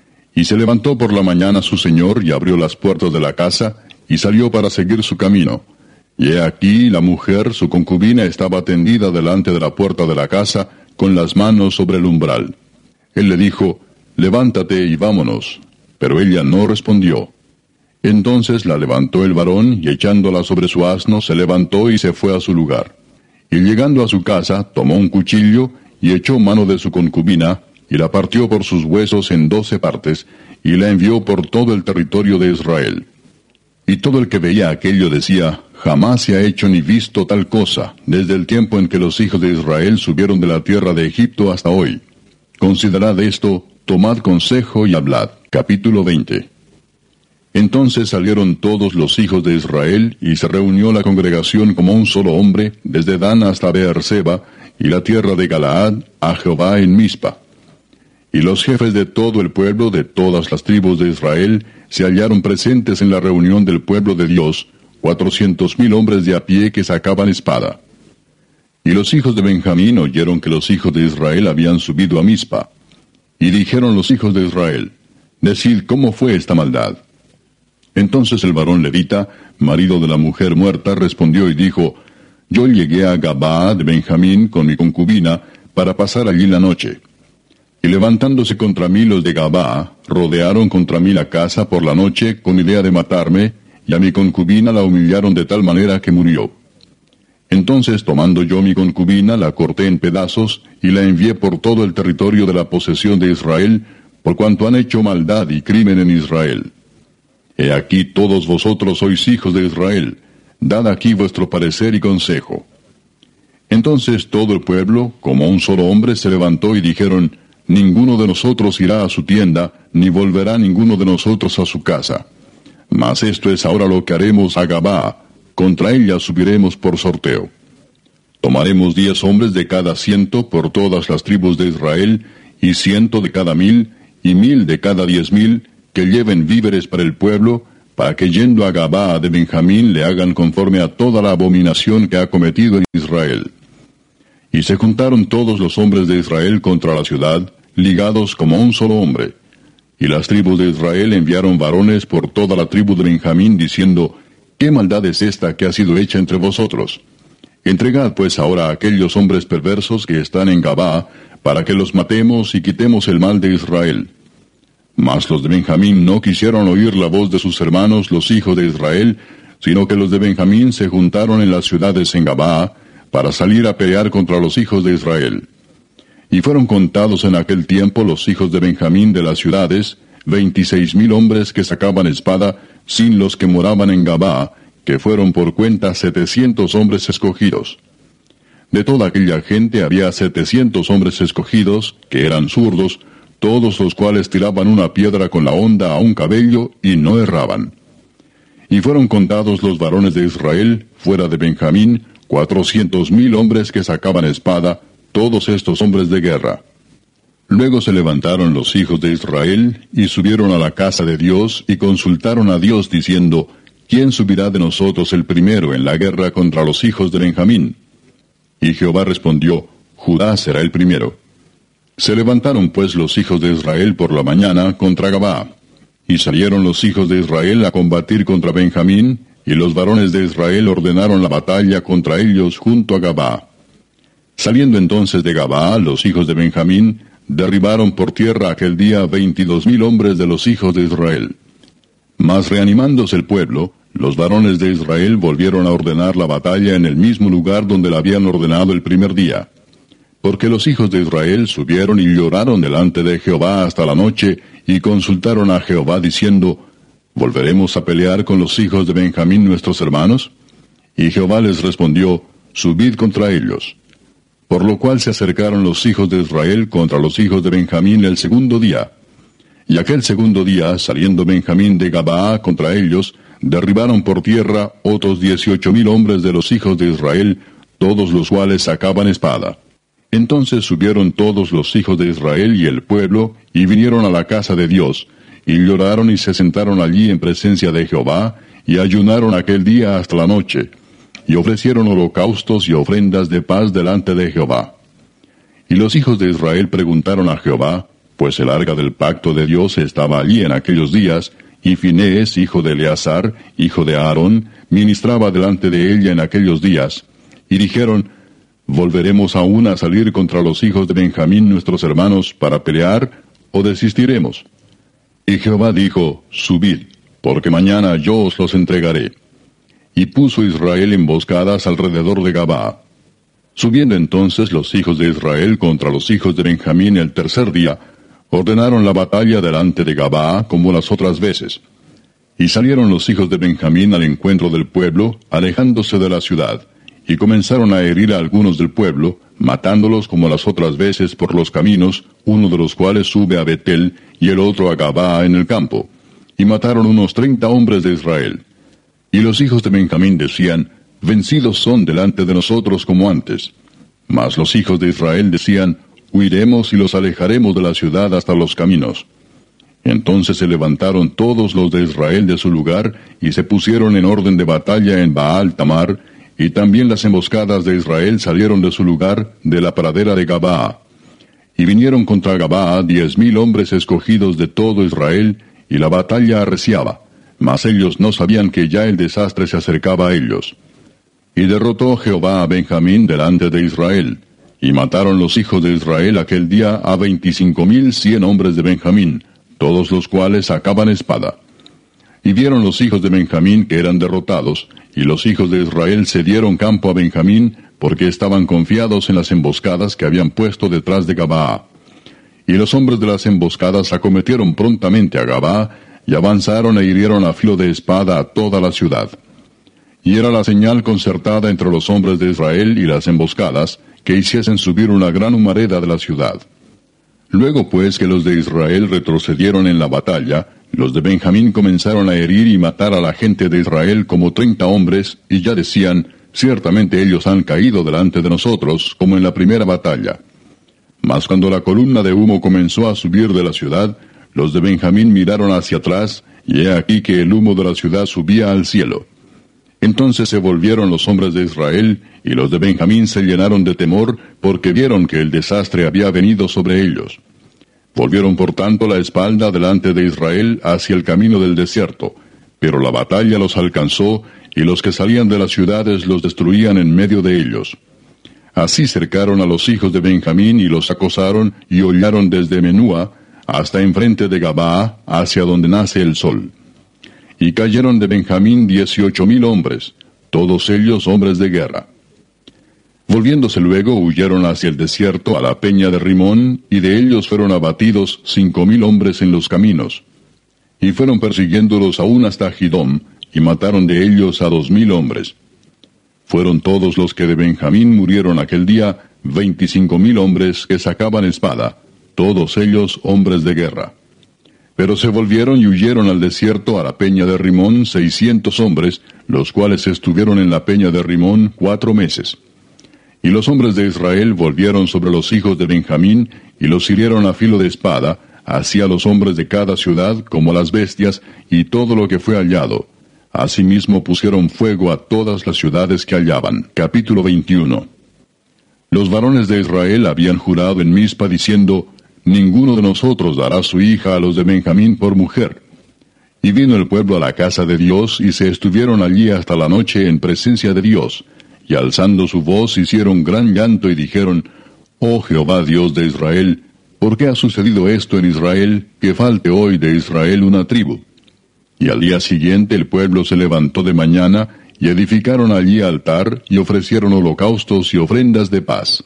S1: Y se levantó por la mañana su señor, y abrió las puertas de la casa, y salió para seguir su camino. Y he aquí la mujer, su concubina, estaba tendida delante de la puerta de la casa, con las manos sobre el umbral. Él le dijo: Levántate y vámonos. pero ella no respondió. Entonces la levantó el varón, y echándola sobre su asno, se levantó y se fue a su lugar. Y llegando a su casa, tomó un cuchillo, y echó mano de su concubina, y la partió por sus huesos en doce partes, y la envió por todo el territorio de Israel. Y todo el que veía aquello decía, jamás se ha hecho ni visto tal cosa, desde el tiempo en que los hijos de Israel subieron de la tierra de Egipto hasta hoy. Considerad esto, tomad consejo y hablad. Capítulo veinte. Entonces salieron todos los hijos de Israel, y se reunió la congregación como un solo hombre, desde Dan hasta Beerseba, y la tierra de Galaad, a Jehová en Mizpa. Y los jefes de todo el pueblo, de todas las tribus de Israel, se hallaron presentes en la reunión del pueblo de Dios, cuatrocientos mil hombres de a pie que sacaban espada. Y los hijos de Benjamín oyeron que los hijos de Israel habían subido a Mizpa. Y dijeron los hijos de Israel, decid cómo fue esta maldad. Entonces el varón levita, marido de la mujer muerta, respondió y dijo, yo llegué a Gabaa de Benjamín con mi concubina, para pasar allí la noche. Y levantándose contra mí los de Gabaa, rodearon contra mí la casa por la noche, con idea de matarme, y a mi concubina la humillaron de tal manera que murió. Entonces, tomando yo mi concubina, la corté en pedazos, y la envié por todo el territorio de la posesión de Israel, por cuanto han hecho maldad y crimen en Israel. He aquí todos vosotros sois hijos de Israel, dad aquí vuestro parecer y consejo. Entonces todo el pueblo, como un solo hombre, se levantó y dijeron, ninguno de nosotros irá a su tienda, ni volverá ninguno de nosotros a su casa. Mas esto es ahora lo que haremos a Gabaa, contra ella subiremos por sorteo. Tomaremos diez hombres de cada ciento por todas las tribus de Israel, y ciento de cada mil, y mil de cada diez mil, que lleven víveres para el pueblo, para que yendo a Gabaa de Benjamín le hagan conforme a toda la abominación que ha cometido en Israel. Y se juntaron todos los hombres de Israel contra la ciudad, ligados como un solo hombre. Y las tribus de Israel enviaron varones por toda la tribu de Benjamín, diciendo, ¿qué maldad es esta que ha sido hecha entre vosotros? Entregad pues ahora a aquellos hombres perversos que están en Gabaa, para que los matemos y quitemos el mal de Israel. Mas los de Benjamín no quisieron oír la voz de sus hermanos los hijos de Israel, sino que los de Benjamín se juntaron en las ciudades en Gabaa, para salir a pelear contra los hijos de Israel. Y fueron contados en aquel tiempo los hijos de Benjamín de las ciudades, veintiséis mil hombres que sacaban espada, sin los que moraban en Gabaa, que fueron por cuenta setecientos hombres escogidos. De toda aquella gente había setecientos hombres escogidos, que eran zurdos, todos los cuales tiraban una piedra con la honda a un cabello, y no erraban. Y fueron contados los varones de Israel, fuera de Benjamín, cuatrocientos mil hombres que sacaban espada, todos estos hombres de guerra. Luego se levantaron los hijos de Israel, y subieron a la casa de Dios, y consultaron a Dios, diciendo, ¿quién subirá de nosotros el primero en la guerra contra los hijos de Benjamín? Y Jehová respondió, Judá será el primero. Se levantaron pues los hijos de Israel por la mañana contra Gabaa, y salieron los hijos de Israel a combatir contra Benjamín, y los varones de Israel ordenaron la batalla contra ellos junto a Gabaa. Saliendo entonces de Gabaa, los hijos de Benjamín derribaron por tierra aquel día veintidós mil hombres de los hijos de Israel. Mas reanimándose el pueblo, los varones de Israel volvieron a ordenar la batalla en el mismo lugar donde la habían ordenado el primer día. Porque los hijos de Israel subieron y lloraron delante de Jehová hasta la noche, y consultaron a Jehová diciendo, ¿volveremos a pelear con los hijos de Benjamín nuestros hermanos? Y Jehová les respondió, subid contra ellos. Por lo cual se acercaron los hijos de Israel contra los hijos de Benjamín el segundo día. Y aquel segundo día, saliendo Benjamín de Gabaa contra ellos, derribaron por tierra otros dieciocho mil hombres de los hijos de Israel, todos los cuales sacaban espada. Entonces subieron todos los hijos de Israel y el pueblo, y vinieron a la casa de Dios, y lloraron y se sentaron allí en presencia de Jehová, y ayunaron aquel día hasta la noche, y ofrecieron holocaustos y ofrendas de paz delante de Jehová. Y los hijos de Israel preguntaron a Jehová, pues el arca del pacto de Dios estaba allí en aquellos días, y Finehés, hijo de Eleazar, hijo de Aarón, ministraba delante de ella en aquellos días, y dijeron, ¿volveremos aún a salir contra los hijos de Benjamín nuestros hermanos para pelear, o desistiremos? Y Jehová dijo, subid, porque mañana yo os los entregaré. Y puso Israel emboscadas alrededor de Gabaa. Subiendo entonces los hijos de Israel contra los hijos de Benjamín el tercer día, ordenaron la batalla delante de Gabaa como las otras veces. Y salieron los hijos de Benjamín al encuentro del pueblo, alejándose de la ciudad, y comenzaron a herir a algunos del pueblo, matándolos como las otras veces por los caminos, uno de los cuales sube a Betel y el otro a Gabaa en el campo. Y mataron unos treinta hombres de Israel. Y los hijos de Benjamín decían, vencidos son delante de nosotros como antes. Mas los hijos de Israel decían, huiremos y los alejaremos de la ciudad hasta los caminos. Entonces se levantaron todos los de Israel de su lugar, y se pusieron en orden de batalla en Baal Tamar, y también las emboscadas de Israel salieron de su lugar, de la pradera de Gabaa. Y vinieron contra Gabaa diez mil hombres escogidos de todo Israel, y la batalla arreciaba, mas ellos no sabían que ya el desastre se acercaba a ellos. Y derrotó Jehová a Benjamín delante de Israel, y mataron los hijos de Israel aquel día a veinticinco mil cien hombres de Benjamín, todos los cuales sacaban espada. Y vieron los hijos de Benjamín que eran derrotados, y los hijos de Israel cedieron campo a Benjamín, porque estaban confiados en las emboscadas que habían puesto detrás de Gabaa. Y los hombres de las emboscadas acometieron prontamente a Gabaa, y avanzaron e hirieron a filo de espada a toda la ciudad. Y era la señal concertada entre los hombres de Israel y las emboscadas, que hiciesen subir una gran humareda de la ciudad. Luego pues que los de Israel retrocedieron en la batalla, los de Benjamín comenzaron a herir y matar a la gente de Israel como treinta hombres, y ya decían, ciertamente ellos han caído delante de nosotros, como en la primera batalla. Mas cuando la columna de humo comenzó a subir de la ciudad, los de Benjamín miraron hacia atrás, y he aquí que el humo de la ciudad subía al cielo. Entonces se volvieron los hombres de Israel, y los de Benjamín se llenaron de temor, porque vieron que el desastre había venido sobre ellos. Volvieron por tanto la espalda delante de Israel hacia el camino del desierto, pero la batalla los alcanzó, y los que salían de las ciudades los destruían en medio de ellos. Así cercaron a los hijos de Benjamín, y los acosaron, y hollaron desde Menúa hasta enfrente de Gabaa, hacia donde nace el sol. Y cayeron de Benjamín dieciocho mil hombres, todos ellos hombres de guerra. Volviéndose luego huyeron hacia el desierto a la peña de Rimón, y de ellos fueron abatidos cinco mil hombres en los caminos. Y fueron persiguiéndolos aún hasta Gidom, y mataron de ellos a dos mil hombres. Fueron todos los que de Benjamín murieron aquel día, veinticinco mil hombres que sacaban espada, todos ellos hombres de guerra. Pero se volvieron y huyeron al desierto a la peña de Rimón seiscientos hombres, los cuales estuvieron en la peña de Rimón cuatro meses. Y los hombres de Israel volvieron sobre los hijos de Benjamín, y los hirieron a filo de espada, así a los hombres de cada ciudad como a las bestias, y todo lo que fue hallado. Asimismo pusieron fuego a todas las ciudades que hallaban. Capítulo veintiuno. Los varones de Israel habían jurado en Mizpa diciendo, ninguno de nosotros dará su hija a los de Benjamín por mujer. Y vino el pueblo a la casa de Dios, y se estuvieron allí hasta la noche en presencia de Dios, y alzando su voz hicieron gran llanto y dijeron, Oh Jehová Dios de Israel, ¿por qué ha sucedido esto en Israel, que falte hoy de Israel una tribu? Y al día siguiente el pueblo se levantó de mañana, y edificaron allí altar, y ofrecieron holocaustos y ofrendas de paz.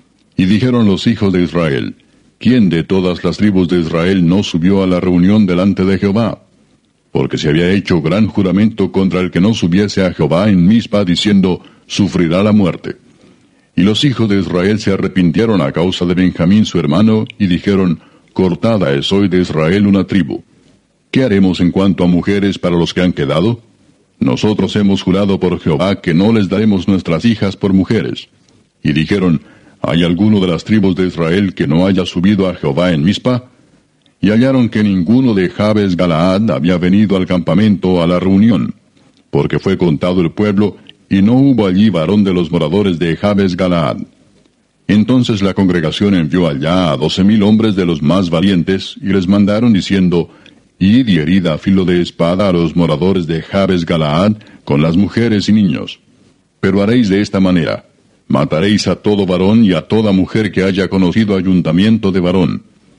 S1: Y dijeron los hijos de Israel, ¿quién de todas las tribus de Israel no subió a la reunión delante de Jehová? Porque se había hecho gran juramento contra el que no subiese a Jehová en Mizpa, diciendo, sufrirá la muerte. Y los hijos de Israel se arrepintieron a causa de Benjamín su hermano, y dijeron, cortada es hoy de Israel una tribu. ¿Qué haremos en cuanto a mujeres para los que han quedado? Nosotros hemos jurado por Jehová que no les daremos nuestras hijas por mujeres. Y dijeron, ¿hay alguno de las tribus de Israel que no haya subido a Jehová en Mizpa? Y hallaron que ninguno de Jabes Galaad había venido al campamento a la reunión, porque fue contado el pueblo, y no hubo allí varón de los moradores de Jabes Galaad. Entonces la congregación envió allá a doce mil hombres de los más valientes, y les mandaron diciendo, Id y herid a filo de espada a los moradores de Jabes Galaad, con las mujeres y niños. Pero haréis de esta manera, mataréis a todo varón y a toda mujer que haya conocido ayuntamiento de varón.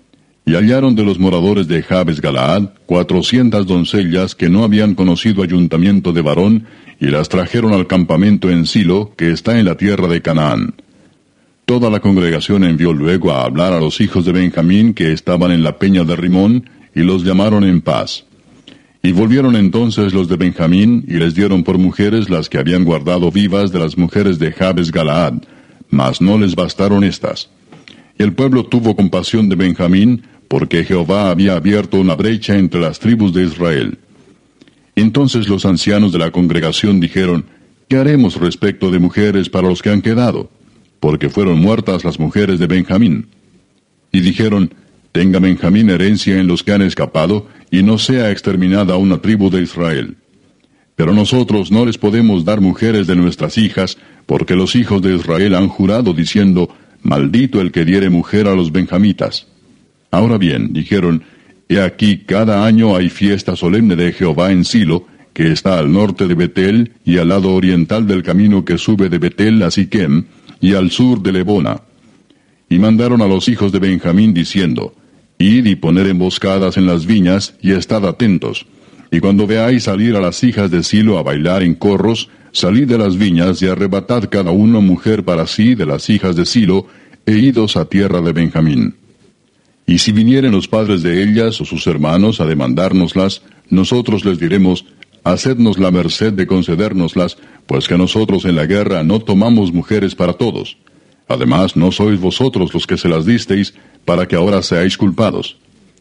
S1: Y hallaron de los moradores de Jabes Galaad cuatrocientas doncellas que no habían conocido ayuntamiento de varón, y las trajeron al campamento en Silo, que está en la tierra de Canaán. Toda la congregación envió luego a hablar a los hijos de Benjamín que estaban en la peña de Rimón, y los llamaron en paz. Y volvieron entonces los de Benjamín, y les dieron por mujeres las que habían guardado vivas de las mujeres de Jabes Galaad, mas no les bastaron estas. Y el pueblo tuvo compasión de Benjamín, porque Jehová había abierto una brecha entre las tribus de Israel. Entonces los ancianos de la congregación dijeron, ¿qué haremos respecto de mujeres para los que han quedado? Porque fueron muertas las mujeres de Benjamín. Y dijeron, tenga Benjamín herencia en los que han escapado, y no sea exterminada una tribu de Israel. Pero nosotros no les podemos dar mujeres de nuestras hijas, porque los hijos de Israel han jurado diciendo, maldito el que diere mujer a los benjamitas. Ahora bien, dijeron, he aquí cada año hay fiesta solemne de Jehová en Silo, que está al norte de Betel, y al lado oriental del camino que sube de Betel a Siquem, y al sur de Lebona. Y mandaron a los hijos de Benjamín diciendo, id y poner emboscadas en las viñas, y estad atentos. Y cuando veáis salir a las hijas de Silo a bailar en corros, salid de las viñas, y arrebatad cada uno mujer para sí de las hijas de Silo, e idos a tierra de Benjamín. Y si vinieren los padres de ellas o sus hermanos a demandárnoslas, nosotros les diremos, hacednos la merced de concedérnoslas, pues que nosotros en la guerra no tomamos mujeres para todos. Además, no sois vosotros los que se las disteis, para que ahora seáis culpados.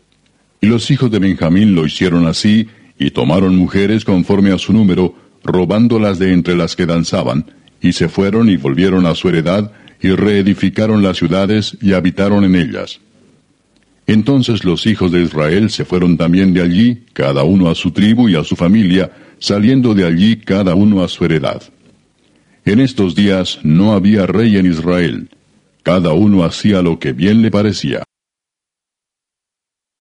S1: Y los hijos de Benjamín lo hicieron así, y tomaron mujeres conforme a su número, robándolas de entre las que danzaban, y se fueron y volvieron a su heredad, y reedificaron las ciudades, y habitaron en ellas. Entonces los hijos de Israel se fueron también de allí, cada uno a su tribu y a su familia, saliendo de allí cada uno a su heredad. En estos días no había rey en Israel, cada uno hacía lo que bien le parecía.